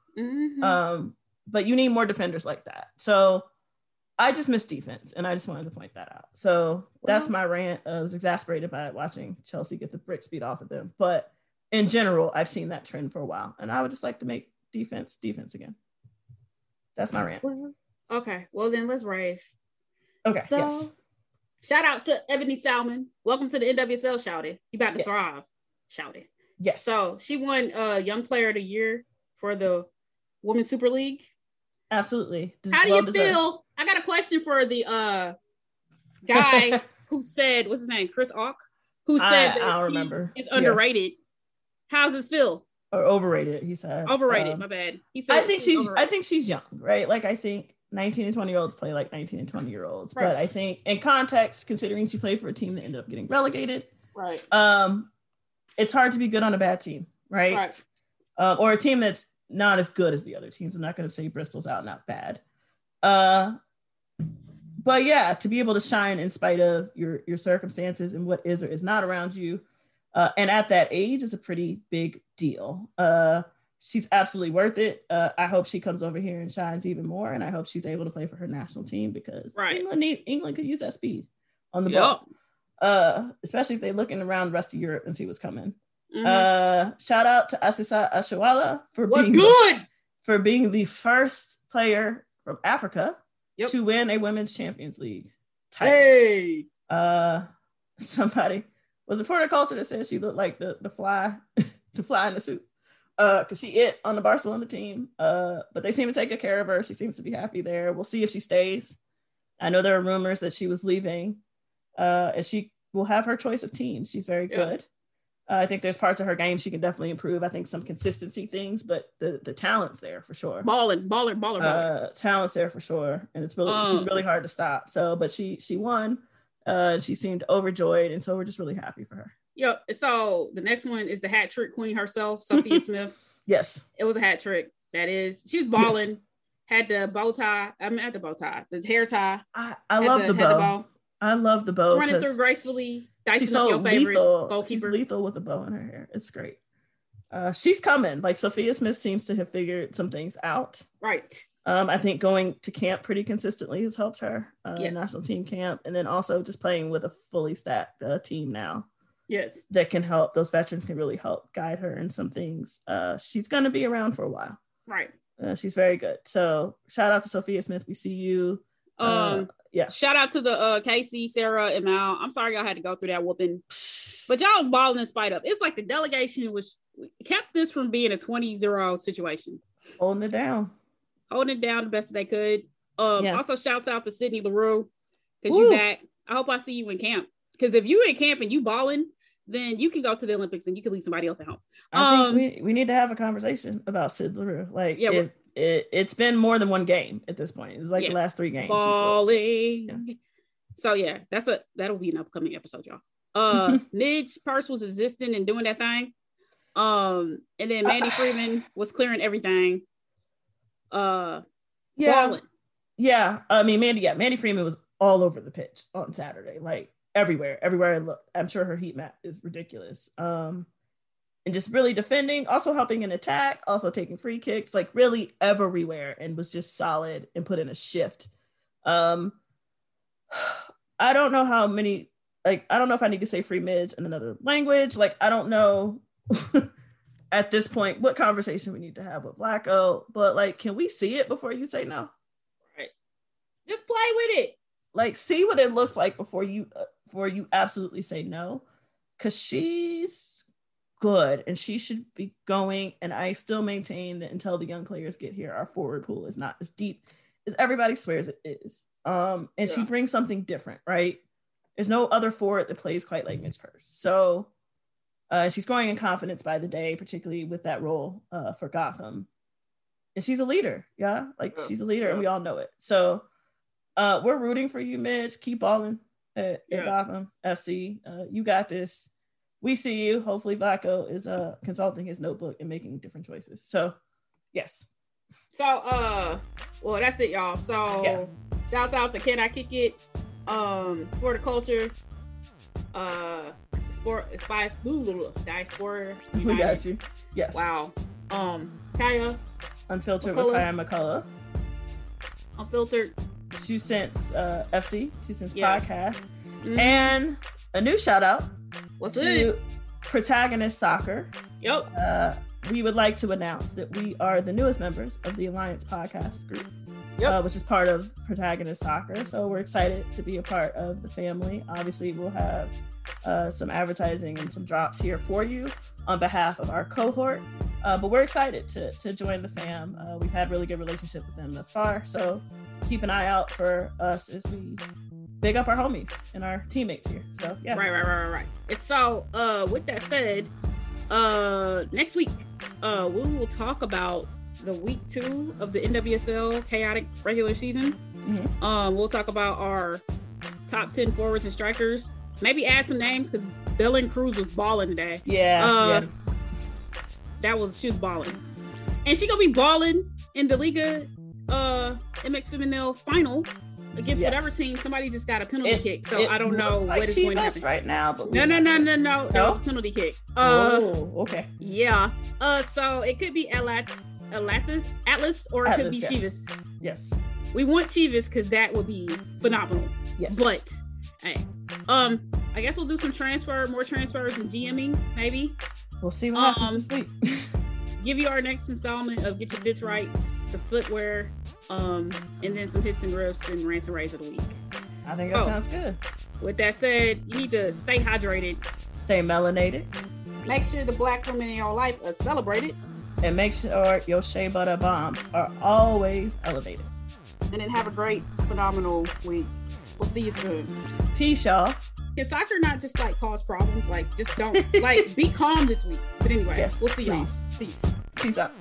Mm-hmm. Um, but you need more defenders like that. So I just miss defense, and I just wanted to point that out. So well, that's my rant. I was exasperated by watching Chelsea get the bricks beat off of them. But in general, I've seen that trend for a while, and I would just like to make defense defense again. That's my rant. Okay, well then let's rave. Okay, so yes. Shout out to Ebony Salmon. Welcome to the N W S L, Shouty. You about to yes. thrive, Shouty. Yes. So she won uh, Young Player of the Year for the Women's Super League. Absolutely. Des- How do well you deserved. feel? I got a question for the uh, guy who said, what's his name? Chris Auk, who said I, that I don't remember. Is underrated. Yeah. How's it feel? Or overrated, he said. Overrated, um, my bad. He said I think she's overrated. I think she's young, right? Like I think nineteen and twenty year olds play like nineteen and twenty year olds. Right. But I think in context, considering she played for a team that ended up getting relegated, right? Um, it's hard to be good on a bad team, right? Right. Um, or a team that's not as good as the other teams. I'm not going to say Bristol's out and out bad. Uh, but yeah, to be able to shine in spite of your your circumstances and what is or is not around you, uh, and at that age is a pretty big deal. Uh, she's absolutely worth it. Uh, I hope she comes over here and shines even more, and I hope she's able to play for her national team because right. England need, England could use that speed on the yep. ball, uh, especially if they're looking around the rest of Europe and see what's coming. Mm-hmm. Uh, shout out to Asisa Ashawala for what's being good the, for being the first player from Africa yep. to win a Women's Champions League title. Hey, uh, somebody was it for the culture that said she looked like the the fly, the fly in the suit, uh, because she it on the Barcelona team. Uh, but they seem to take good care of her. She seems to be happy there. We'll see if she stays. I know there are rumors that she was leaving, uh, and she will have her choice of teams. She's very good. Uh, I think there's parts of her game she can definitely improve. I think some consistency things, but the, the talent's there for sure. Balling, baller, baller, baller. Uh, talent's there for sure, and it's really um, she's really hard to stop. So, but she she won. Uh, she seemed overjoyed, and so we're just really happy for her. Yeah. So the next one is the hat trick queen herself, Sophia Smith. Yes, it was a hat trick. That is, she was balling. Yes. Had the bow tie. I mean, not the bow tie, the hair tie. I, I love the, the, bow. the bow. I love the bow. Running through gracefully. Dicing she's so up your favorite lethal. goalkeeper. She's lethal with a bow in her hair. It's great. Uh, she's coming. Like Sophia Smith seems to have figured some things out. Right. Um, I think going to camp pretty consistently has helped her. Uh, yes. National team camp, and then also just playing with a fully stacked uh, team now. Yes. That can help. Those veterans can really help guide her in some things. Uh, she's going to be around for a while. Right. Uh, she's very good. So shout out to Sophia Smith. We see you. Um. Uh, yeah. Shout out to the uh, Casey, Sarah, and Mal. I'm sorry y'all had to go through that whooping, but y'all was balling in spite of. It's like the delegation was kept this from being a twenty zero situation. Holding it down. Holding it down the best they could. Um. Yeah. Also, shouts out to Sydney LaRue because you back. I hope I see you in camp. Because if you in camp and you balling, then you can go to the Olympics and you can leave somebody else at home. I um, think we, we need to have a conversation about Sid LaRue. Like, yeah, if, it, it's been more than one game at this point. It's like yes. the last three games. Balling. Yeah. So yeah, that's a that'll be an upcoming episode, y'all. Uh, Midge Purse was existing and doing that thing. Um, and then Mandy uh, Freeman was clearing everything. Uh, yeah, balling. yeah. I mean, Mandy. Yeah, Mandy Freeman was all over the pitch on Saturday. Like. Everywhere, everywhere I look. I'm sure her heat map is ridiculous. Um, and just really defending, also helping in attack, also taking free kicks, like really everywhere, and was just solid and put in a shift. Um, I don't know how many, like, I don't know if I need to say free midge in another language. Like, I don't know at this point what conversation we need to have with Blacko, but like, can we see it before you say no? Right. Just play with it. Like, see what it looks like before you uh, before you absolutely say no, because she's good and she should be going. And I still maintain that until the young players get here, our forward pool is not as deep as everybody swears it is. Um, and yeah. she brings something different, right? There's no other forward that plays quite like Midge Purse. So uh, she's growing in confidence by the day, particularly with that role uh, for Gotham. And she's a leader, yeah? Like, yeah. she's a leader, yeah. and we all know it. So uh, we're rooting for you, Midge. Keep balling. At, yeah. at Gotham F C. Uh, you got this. We see you. Hopefully Blacko is uh consulting his notebook and making different choices. So yes. So uh well that's it, y'all. So yeah. shouts out to Can I Kick It? Um for the culture. Uh sport spice diaspora. We got you. Yes. Wow. Um Kaya, Unfiltered McCullough. with Kyle McCullough. Unfiltered. Two Cents uh, F C, Two Cents Yeah. Podcast. Mhm. And a new shout out What's to good? Protagonist Soccer. Yep. Uh, we would like to announce that we are the newest members of the Alliance Podcast group, Yep. uh, which is part of Protagonist Soccer. So we're excited to be a part of the family. Obviously, we'll have uh, some advertising and some drops here for you on behalf of our cohort. Uh, but we're excited to, to join the fam. Uh, we've had really good relationship with them thus far. So keep an eye out for us as we big up our homies and our teammates here. So yeah. Right, right, right, right, right. And so, uh, with that said, uh, next week, uh, we will talk about the week two of the N W S L chaotic regular season. Mhm. Um, we'll talk about our top ten forwards and strikers. Maybe add some names because Belen Cruz was balling today. Yeah. Uh, yeah. That was she was balling, and she gonna be balling in the Liga uh, M X Femenil final against Yes. whatever team. Somebody just got a penalty It- kick, so it I don't know looks like what is going to Chivas happen right now. But No, we- no, no, no, no. There No? was a penalty kick. Uh, Oh, okay. yeah. Uh, so it could be Alat- Atlas, Atlas, or it could Atlas, be yeah. Chivas. Yes. We want Chivas because that would be phenomenal. Yes. But, hey, um, I guess we'll do some transfer, more transfers and GMing, maybe. We'll see what Um, happens this week. Give you our next installment of Get Your Fits Right, the footwear, um, and then some hits and riffs and rants and raves of the week. I think so- that sounds good. With that said, you need to stay hydrated. Stay melanated Make sure the black women in your life are celebrated. and make sure your shea butter bombs are always elevated. And then have a great, phenomenal week. We'll see you soon. Peace, y'all. Can soccer not just like cause problems? Like, just don't like be calm this week. But anyway, Yes, we'll see y'all. please. Peace. Peace out.